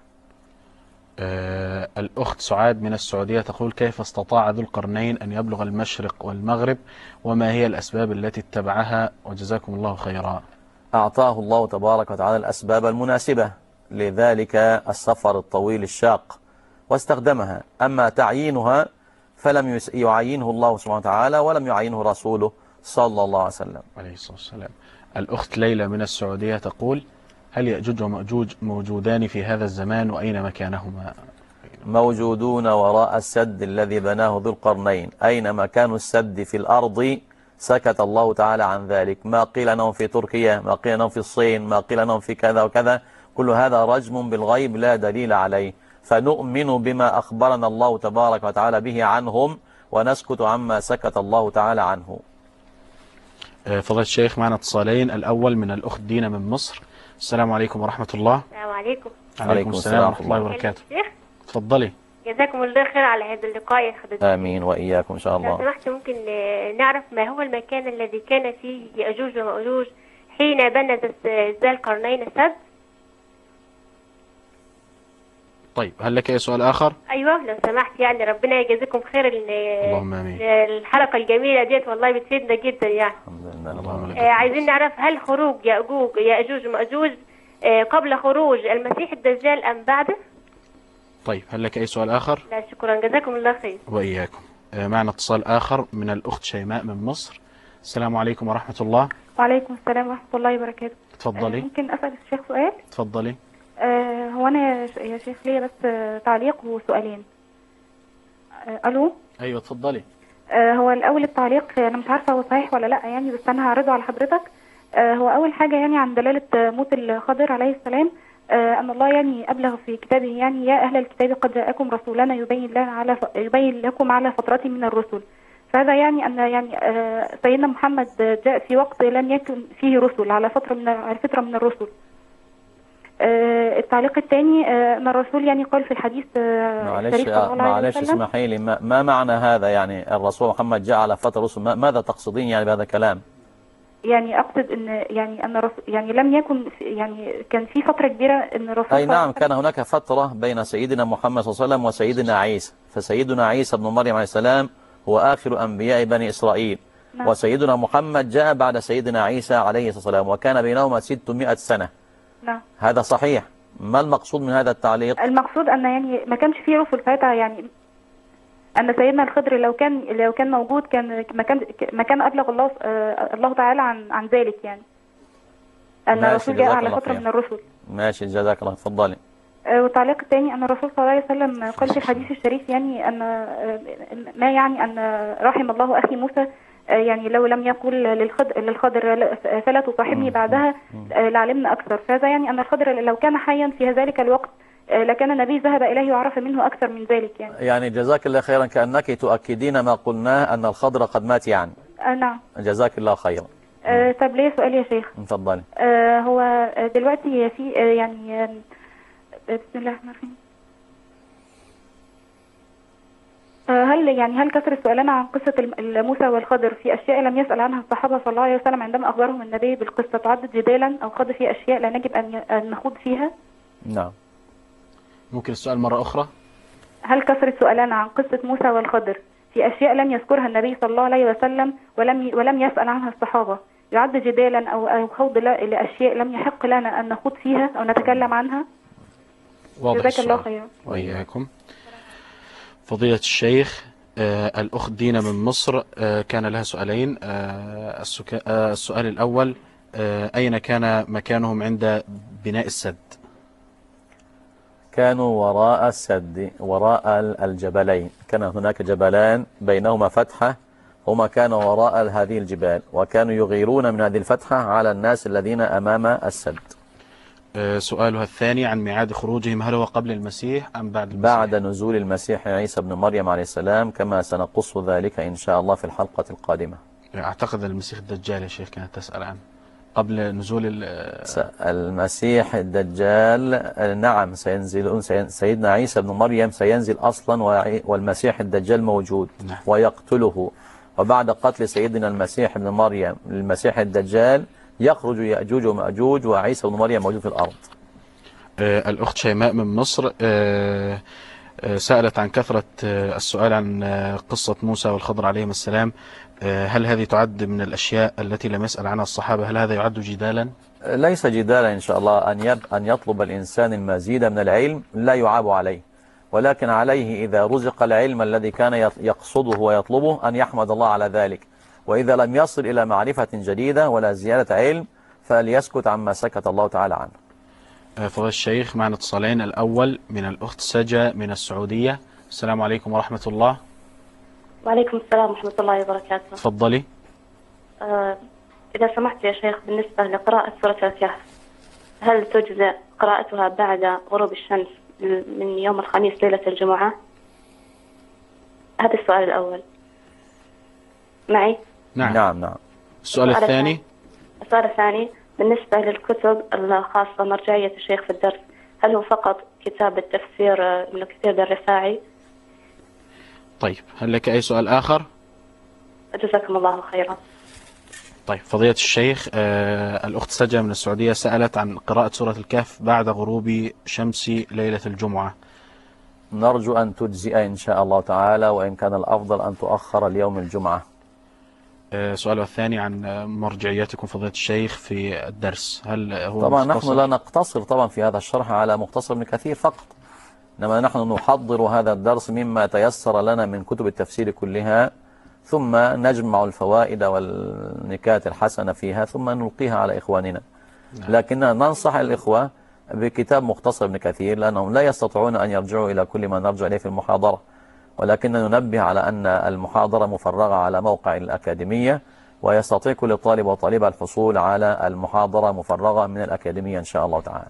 آه الأخت سعاد من السعودية تقول: كيف استطاع ذو القرنين أن يبلغ المشرق والمغرب، وما هي الأسباب التي اتبعها؟ وجزاكم الله خيرا. أعطاه الله تبارك وتعالى الأسباب المناسبة لذلك السفر الطويل الشاق واستخدمها. أما تعيينها فلم يعينه الله سبحانه وتعالى ولم يعينه رسوله صلى الله عليه وسلم عليه الصلاة والسلام. الأخت ليلى من السعودية تقول: هل يأجوج ومأجوج موجودان في هذا الزمان، وأين مكانهما؟ موجودون وراء السد الذي بناه ذو القرنين. أين مكان السد في الأرض سكت الله تعالى عن ذلك. ما قيل أنهم في تركيا، ما قيل أنهم في الصين، ما قيل أنهم في كذا وكذا، كل هذا رجم بالغيب لا دليل عليه. فنؤمن بما أخبرنا الله تبارك وتعالى به عنهم ونسكت عما سكت الله تعالى عنه. فضيلة الشيخ معنا اتصالين. الأول من الأخت دينا من مصر. السلام عليكم ورحمة الله. السلام عليكم. عليكم السلام ورحمة الله وبركاته. تفضلي. جزاكم الله خير على هذا اللقاء يا حضرتك. آمين وإياكم إن شاء الله. لو سمحت ممكن نعرف ما هو المكان الذي كان فيه يأجوج ومأجوج حين بنى ذا القرنين السد؟ طيب هل لك أي سؤال آخر؟ أيوه لو سمحت، يعني ربنا يجازيكم خير. اللهم آمين. الحلقة الجميلة ديت والله بتفيدنا جدا يعني. الحمد لله. اللهم آه عايزين نعرف هل خروج يأجوج يأجوج ومأجوج آه قبل خروج المسيح الدجال أم بعده؟ طيب هل لك أي سؤال آخر؟ لا شكرا، جزاكم الله خير. وإياكم. آه معنا اتصال آخر من الأخت شيماء من مصر. السلام عليكم ورحمة الله. وعليكم السلام ورحمة الله وبركاته. تفضلي. آه ممكن أسأل الشيخ سؤال؟ تفضلي. آه هو أنا يا شيخ ليا بس آه تعليق وسؤالين. آه ألو. أيوة تفضلي. آه هو الأول التعليق أنا مش عارفة هو صحيح ولا لأ يعني، بس أنا هعرضه على حضرتك. آه هو أول حاجة يعني عن دلالة موت الخضر عليه السلام، آه أن الله يعني أبلغ في كتابه يعني: يا أهل الكتاب قد جاءكم رسولنا يبين لنا على ف... يبين لكم على فترة من الرسل. فهذا يعني أن يعني آه سيدنا محمد جاء في وقت لم يكن فيه رسل، على فترة من على فترة من الرسل. آه التعليق الثاني آه أن الرسول يعني قال في الحديث آه معلش معلش اسمحي لي، ما, ما معنى هذا؟ يعني الرسول محمد جاء على فترة رسل، ما ماذا تقصدين يعني بهذا الكلام؟ يعني أقصد أن يعني أن الرسول يعني لم يكن يعني كان في فترة كبيرة أن الرسول أي نعم كان هناك فترة بين سيدنا محمد صلى الله عليه وسلم وسيدنا عيسى، فسيدنا عيسى بن مريم عليه السلام هو آخر أنبياء بني إسرائيل. نعم. وسيدنا محمد جاء بعد سيدنا عيسى عليه الصلاة والسلام وكان بينهما ستمائة سنة. نعم. هذا صحيح. ما المقصود من هذا التعليق؟ المقصود أن يعني ما كانش فيه رسل ساعتها، يعني أن سيدنا الخضر لو كان لو كان موجود كان ما كان ما كان أبلغ الله آه الله تعالى عن عن ذلك، يعني أن الرسول جاء على فترة من الرسل. ماشي جزاك الله. تفضلي. آه والتعليق الثاني أن الرسول صلى الله عليه وسلم قال في الحديث الشريف يعني أن آه ما يعني أن رحم الله أخي موسى، آه يعني لو لم يقل للخضر للخضر فلا تصاحبني بعدها آه لعلمنا أكثر. فهذا يعني أن الخضر لو كان حيا في ذلك الوقت لكن النبي ذهب إليه وعرف منه أكثر من ذلك يعني. يعني جزاك الله خيرا، كأنك تؤكدين ما قلناه أن الخضر قد مات يعني. آه نعم. جزاك الله خيرا. آه طب ليه سؤال يا شيخ؟ تفضلي. آه هو دلوقتي في آه يعني آه بسم الله الرحمن الرحيم. آه هل يعني هل كثر سؤالنا عن قصة موسى والخضر في أشياء لم يسأل عنها الصحابة صلى الله عليه وسلم عندما أخبرهم النبي بالقصة تعد جدالا أو خاض في أشياء لا نجب أن نخوض فيها؟ نعم. ممكن السؤال مرة أخرى؟ هل كثرة سؤالنا عن قصة موسى والخضر في أشياء لم يذكرها النبي صلى الله عليه وسلم ولم ولم يسأل عنها الصحابة يعد جدالا أو أو خوض لأشياء لم يحق لنا أن نخوض فيها أو نتكلم عنها؟ جزاك الله خيرا. وإياكم. فضيلة الشيخ آه الأخت دينا من مصر آه كان لها سؤالين. آه آه السؤال الأول آه أين كان مكانهم عند بناء السد؟ كانوا وراء السد، وراء الجبلين، كان هناك جبلان بينهما فتحة، هما كانوا وراء هذه الجبال وكانوا يغيرون من هذه الفتحة على الناس الذين أمام السد. سؤالها الثاني عن ميعاد خروجهم، هل هو قبل المسيح أم بعد المسيح؟ بعد نزول المسيح عيسى بن مريم عليه السلام، كما سنقص ذلك إن شاء الله في الحلقة القادمة. أعتقد المسيح الدجال يا شيخ كانت تسأل عنه قبل نزول المسيح الدجال. نعم سينزل سيدنا عيسى بن مريم سينزل أصلا، والمسيح الدجال موجود ويقتله، وبعد قتل سيدنا المسيح بن مريم المسيح الدجال يخرج يأجوج ومأجوج، وعيسى بن مريم موجود في الأرض. آه الأخت شيماء من مصر آه آه سألت عن كثرة آه السؤال عن آه قصة موسى والخضر عليهم السلام. آه هل هذه تعد من الأشياء التي لم يسأل عنها الصحابة؟ هل هذا يعد جدالا؟ ليس جدالا إن شاء الله. أن يب أن يطلب الإنسان المزيد من العلم لا يعاب عليه، ولكن عليه إذا رزق العلم الذي كان يقصده ويطلبه أن يحمد الله على ذلك، وإذا لم يصل إلى معرفة جديدة ولا زيادة علم فليسكت عما سكت الله تعالى عنه. فضيلة الشيخ معنا اتصالين، الأول من الأخت سجا من السعودية. السلام عليكم ورحمة الله. وعليكم السلام ورحمة الله وبركاته. تفضلي. آه إذا سمحت يا شيخ، بالنسبة لقراءة سورة الكهف، هل تجزئ قراءتها بعد غروب الشمس من يوم الخميس ليلة الجمعة؟ هذا السؤال الأول. معي؟ نعم نعم نعم. السؤال الثاني. السؤال الثاني بالنسبة للكتب الخاصة مرجعية الشيخ في الدرس، هل هو فقط كتاب التفسير ابن كثير الرفاعي؟ طيب هل لك أي سؤال آخر؟ جزاكم الله خيرا. طيب فضيلة الشيخ آه الأخت سجا من السعودية سألت عن قراءة سورة الكهف بعد غروب شمس ليلة الجمعة. نرجو أن تجزئ إن شاء الله تعالى، وإن كان الأفضل أن تؤخر اليوم الجمعة. آه سؤاله الثاني عن مرجعياتكم فضيلة الشيخ في الدرس، هل هو طبعا مختصر؟ نحن لا نقتصر طبعا في هذا الشرح على مختصر ابن كثير فقط، إنما نحن نحضر هذا الدرس مما تيسر لنا من كتب التفسير كلها، ثم نجمع الفوائد والنكات الحسنة فيها ثم نلقيها على إخواننا. لكننا ننصح الإخوة بكتاب مختصر ابن كثير، لأنهم لا يستطيعون أن يرجعوا إلى كل ما نرجع إليه في المحاضرة، ولكن ننبه على أن المحاضرة مفرغة على موقع الأكاديمية، ويستطيع كل طالب وطالبة الحصول على المحاضرة مفرغة من الأكاديمية إن شاء الله تعالى.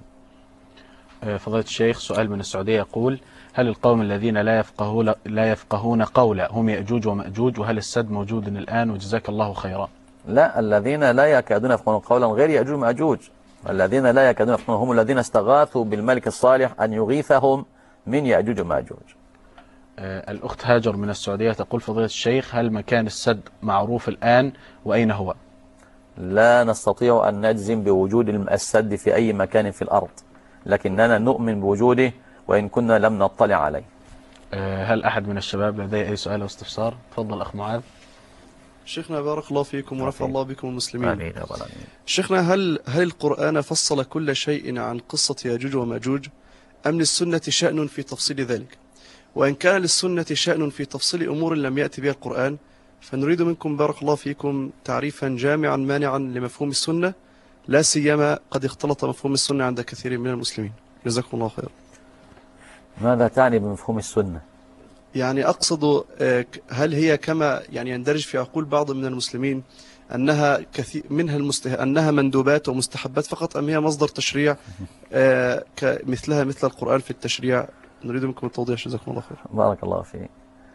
فضيلة الشيخ سؤال من السعودية يقول: هل القوم الذين لا يفقهون لا يفقهون قولا هم يأجوج ومأجوج، وهل السد موجود الآن؟ وجزاك الله خيرا. لا، الذين لا يكادون يفقهون قولا غير يأجوج ومأجوج. الذين لا يكادون يفقهون هم الذين استغاثوا بالملك الصالح أن يغيثهم من يأجوج ومأجوج. آه الأخت هاجر من السعودية تقول: فضيلة الشيخ هل مكان السد معروف الآن وأين هو؟ لا نستطيع أن نجزم بوجود السد في أي مكان في الأرض، لكننا نؤمن بوجوده وإن كنا لم نطلع عليه. آه هل أحد من الشباب لديه أي سؤال أو استفسار؟ تفضل أخ معاذ. شيخنا بارك الله فيكم ورفع الله بكم المسلمين. آمين يا رب العالمين. شيخنا هل هل القرآن فصل كل شيء عن قصة ياجوج وماجوج، أم للسنة شأن في تفصيل ذلك؟ وإن كان للسنة شأن في تفصيل أمور لم يأتي بها القرآن، فنريد منكم بارك الله فيكم تعريفا جامعا مانعا لمفهوم السنة، لا سيما قد اختلط مفهوم السنة عند كثير من المسلمين. جزاكم الله خيرا. ماذا تعني بمفهوم السنة؟ يعني أقصد هل هي كما يعني يندرج في عقول بعض من المسلمين أنها كثير منها المسته... أنها مندوبات ومستحبات فقط، أم هي مصدر تشريع آه مثلها مثل القرآن في التشريع؟ نريد منكم التوضيح جزاكم الله خير. بارك الله فيك.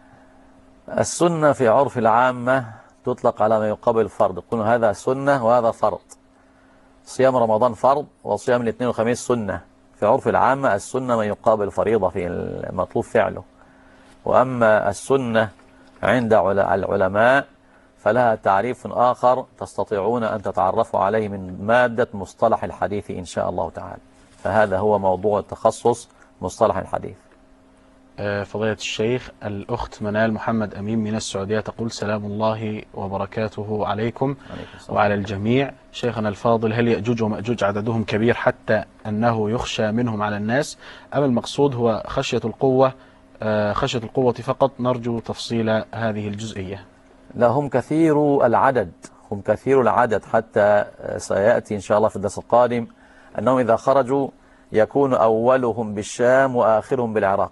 السنة في عرف العامة تطلق على ما يقابل الفرض، يقولون هذا سنة وهذا فرض. صيام رمضان فرض وصيام الاثنين والخميس سنة. في عرف العامة السنة ما يقابل فريضة في المطلوب فعله. وأما السنة عند العلماء فلها تعريف آخر تستطيعون أن تتعرفوا عليه من مادة مصطلح الحديث إن شاء الله تعالى، فهذا هو موضوع التخصص مصطلح الحديث. فضيلة الشيخ الأخت منال محمد أمين من السعودية تقول: سلام الله وبركاته عليكم وعلى الجميع. شيخنا الفاضل، هل يأجوج ومأجوج عددهم كبير حتى أنه يخشى منهم على الناس، أم المقصود هو خشية القوة خشية القوة فقط؟ نرجو تفصيل هذه الجزئية. لا، هم كثير العدد، هم كثير العدد، حتى سيأتي إن شاء الله في الدرس القادم أنهم إذا خرجوا يكون أولهم بالشام وآخرهم بالعراق،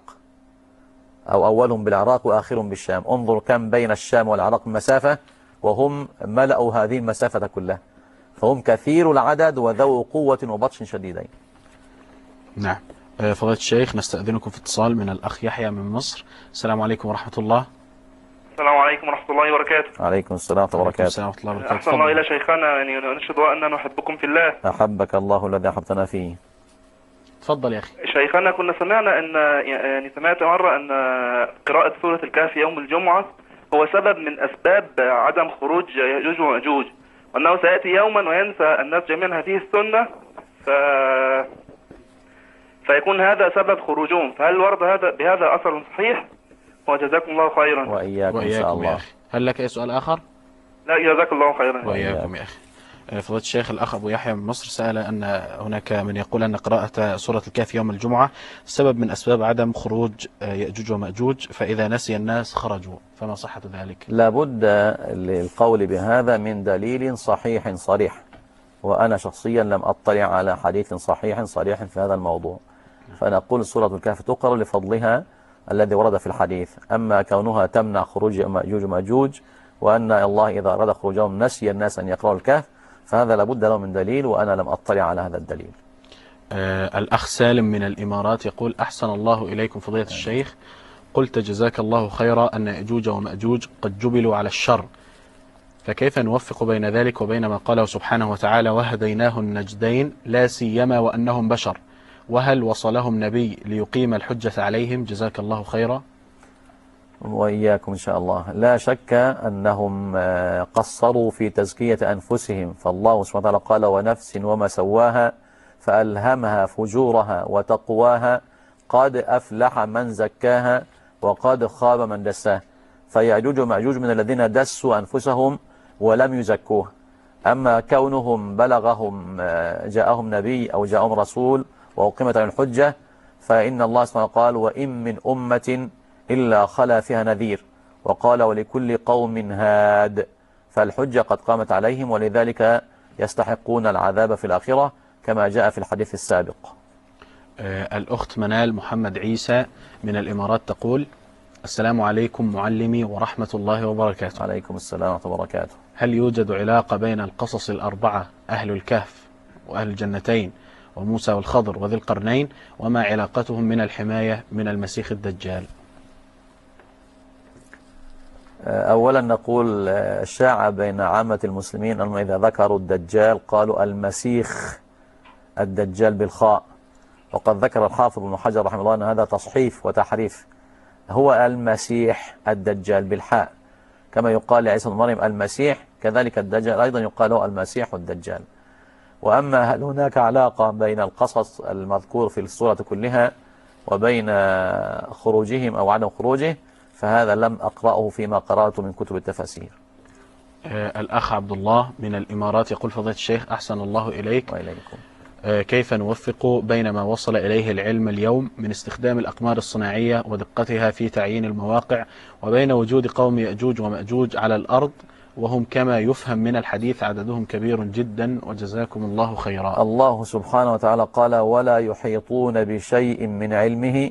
أو أولهم بالعراق وآخرهم بالشام. انظر كم بين الشام والعراق مسافة، وهم ملأوا هذه المسافة كلها، فهم كثير العدد وذو قوة وبطش شديدين. نعم. فضيلة الشيخ نستأذنكم في اتصال من الأخ يحيى من مصر. السلام عليكم ورحمة الله. السلام عليكم ورحمة الله وبركاته. عليكم السلام ورحمة الله وبركاته. أحسن الله إلى شيخنا، يعني نشهد أننا نحبكم في الله. أحبك الله الذي أحبتنا فيه. تفضل يا أخي. شيخنا كنا سمعنا أن يعني سمعت مرة أن قراءة سورة الكهف يوم الجمعة هو سبب من أسباب عدم خروج يأجوج ومأجوج، وأنه سيأتي يوما وينسى الناس جميعا هذه السنة ف... فيكون هذا سبب خروجهم، فهل ورد هذا بهذا أثر صحيح؟ وجزاكم الله خيرا. وإياكم إن شاء الله. هل لك أي سؤال آخر؟ لا جزاك الله خيرا. وإياكم يا أخي. فضيلة الشيخ الأخ أبو يحيى من مصر سأل أن هناك من يقول أن قراءة سورة الكهف يوم الجمعة سبب من أسباب عدم خروج يأجوج ومأجوج، فإذا نسي الناس خرجوا، فما صحة ذلك؟ لابد للقول بهذا من دليل صحيح صريح، وأنا شخصيا لم أطلع على حديث صحيح صريح في هذا الموضوع، فنقول سورة الكهف تقرأ لفضلها الذي ورد في الحديث. أما كونها تمنع خروج يأجوج ومأجوج وأن الله إذا أراد خروجهم نسي الناس أن يقرأوا الكهف، فهذا لابد له من دليل، وأنا لم أطلع على هذا الدليل. آه الأخ سالم من الإمارات يقول: أحسن الله إليكم فضيلة الشيخ، قلت جزاك الله خيرا أن يأجوج ومأجوج قد جبلوا على الشر، فكيف نوفق بين ذلك وبين ما قاله سبحانه وتعالى: وهديناه النجدين لا سيما وأنهم بشر، وهل وصلهم نبي ليقيم الحجة عليهم؟ جزاك الله خيرا. وإياكم إن شاء الله. لا شك أنهم قصروا في تزكية أنفسهم، فالله سبحانه وتعالى قال: ونفس وما سواها فألهمها فجورها وتقواها قد أفلح من زكاها وقد خاب من دساها. فيأجوج ومأجوج من الذين دسوا أنفسهم ولم يزكوها. أما كونهم بلغهم جاءهم نبي أو جاءهم رسول وأقيمت عليهم الحجة، فإن الله سبحانه قال: وإن من أمة إلا خلا فيها نذير، وقال: ولكل قوم هاد. فالحجة قد قامت عليهم، ولذلك يستحقون العذاب في الآخرة كما جاء في الحديث السابق. آه الأخت منال محمد عيسى من الإمارات تقول: السلام عليكم معلمي ورحمة الله وبركاته. عليكم السلام ورحمة الله وبركاته. هل يوجد علاقة بين القصص الأربعة أهل الكهف وأهل الجنتين وموسى والخضر وذي القرنين، وما علاقتهم من الحماية من المسيح الدجال؟ أولا نقول شاع بين عامة المسلمين أنهم إذا ذكروا الدجال قالوا المسيح الدجال بالخاء، وقد ذكر الحافظ ابن حجر رحمه الله أن هذا تصحيف وتحريف، هو المسيح الدجال بالحاء، كما يقال لعيسى بن مريم المسيح، كذلك الدجال أيضا يقال له المسيح الدجال. وأما هل هناك علاقة بين القصص المذكور في السورة كلها وبين خروجهم أو عدم خروجه، فهذا لم أقرأه فيما قرأته من كتب التفاسير. آه الأخ عبد الله من الإمارات يقول: فضيلة الشيخ أحسن الله إليك، وإليكم. آه كيف نوفق بين ما وصل إليه العلم اليوم من استخدام الأقمار الصناعية ودقتها في تعيين المواقع، وبين وجود قوم يأجوج ومأجوج على الأرض وهم كما يفهم من الحديث عددهم كبير جدا، وجزاكم الله خيرا. الله سبحانه وتعالى قال: ولا يحيطون بشيء من علمه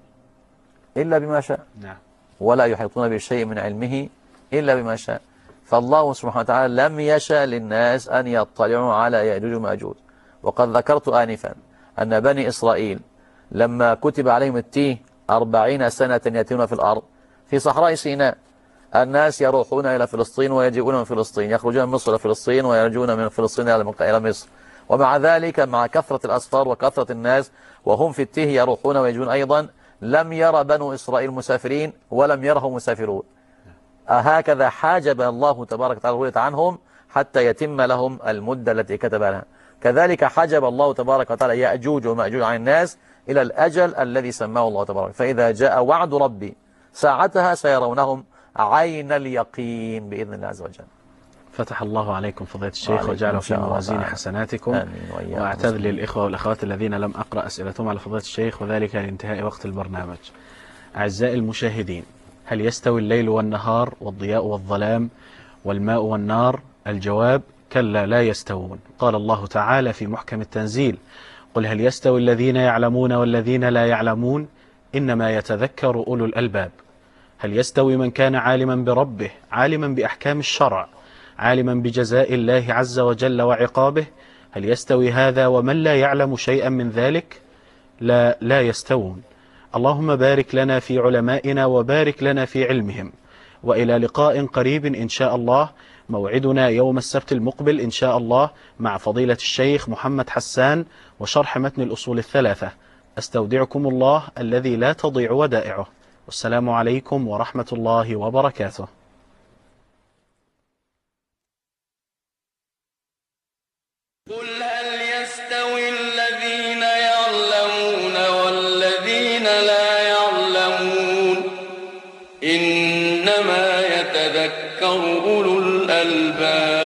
إلا بما شاء. نعم. ولا يحيطون بشيء من علمه إلا بما شاء. فالله سبحانه وتعالى لم يشاء للناس أن يطلعوا على يأجوج ومأجوج. وقد ذكرت آنفا أن بني إسرائيل لما كتب عليهم التيه أربعين سنة يتيهون في الأرض في صحراء سيناء، الناس يروحون إلى فلسطين ويجيئون من فلسطين، يخرجون من مصر إلى فلسطين ويرجعون من فلسطين إلى مصر، ومع ذلك مع كثرة الأسفار وكثرة الناس وهم في التيه يروحون ويجون أيضا، لم يرى بنو إسرائيل مسافرين ولم يرهم مسافرون. هكذا حاجب الله تبارك وتعالى عنهم حتى يتم لهم المدة التي كتب لها. كذلك حجب الله تبارك وتعالى يأجوج ومأجوج عن الناس إلى الأجل الذي سماه الله تبارك، فإذا جاء وعد ربي ساعتها سيرونهم عين اليقين بإذن الله عز وجل. فتح الله عليكم فضيلة الشيخ وجعله في موازين حسناتكم. وأعتذر للإخوة والأخوات الذين لم أقرأ أسئلتهم على فضيلة الشيخ، وذلك لانتهاء وقت البرنامج. أعزائي المشاهدين، هل يستوي الليل والنهار والضياء والظلام والماء والنار؟ الجواب: كلا لا يستوون. قال الله تعالى في محكم التنزيل: قل هل يستوي الذين يعلمون والذين لا يعلمون إنما يتذكر أولو الألباب. هل يستوي من كان عالما بربه، عالما بأحكام الشرع، عالما بجزاء الله عز وجل وعقابه؟ هل يستوي هذا ومن لا يعلم شيئا من ذلك؟ لا لا يستوون. اللهم بارك لنا في علمائنا وبارك لنا في علمهم. وإلى لقاء قريب إن شاء الله. موعدنا يوم السبت المقبل إن شاء الله مع فضيلة الشيخ محمد حسان وشرح متن الأصول الثلاثة. أستودعكم الله الذي لا تضيع ودائعه، والسلام عليكم ورحمة الله وبركاته. قل هل يستوي الذين يعلمون والذين لا يعلمون إنما يتذكر أولو الألباب.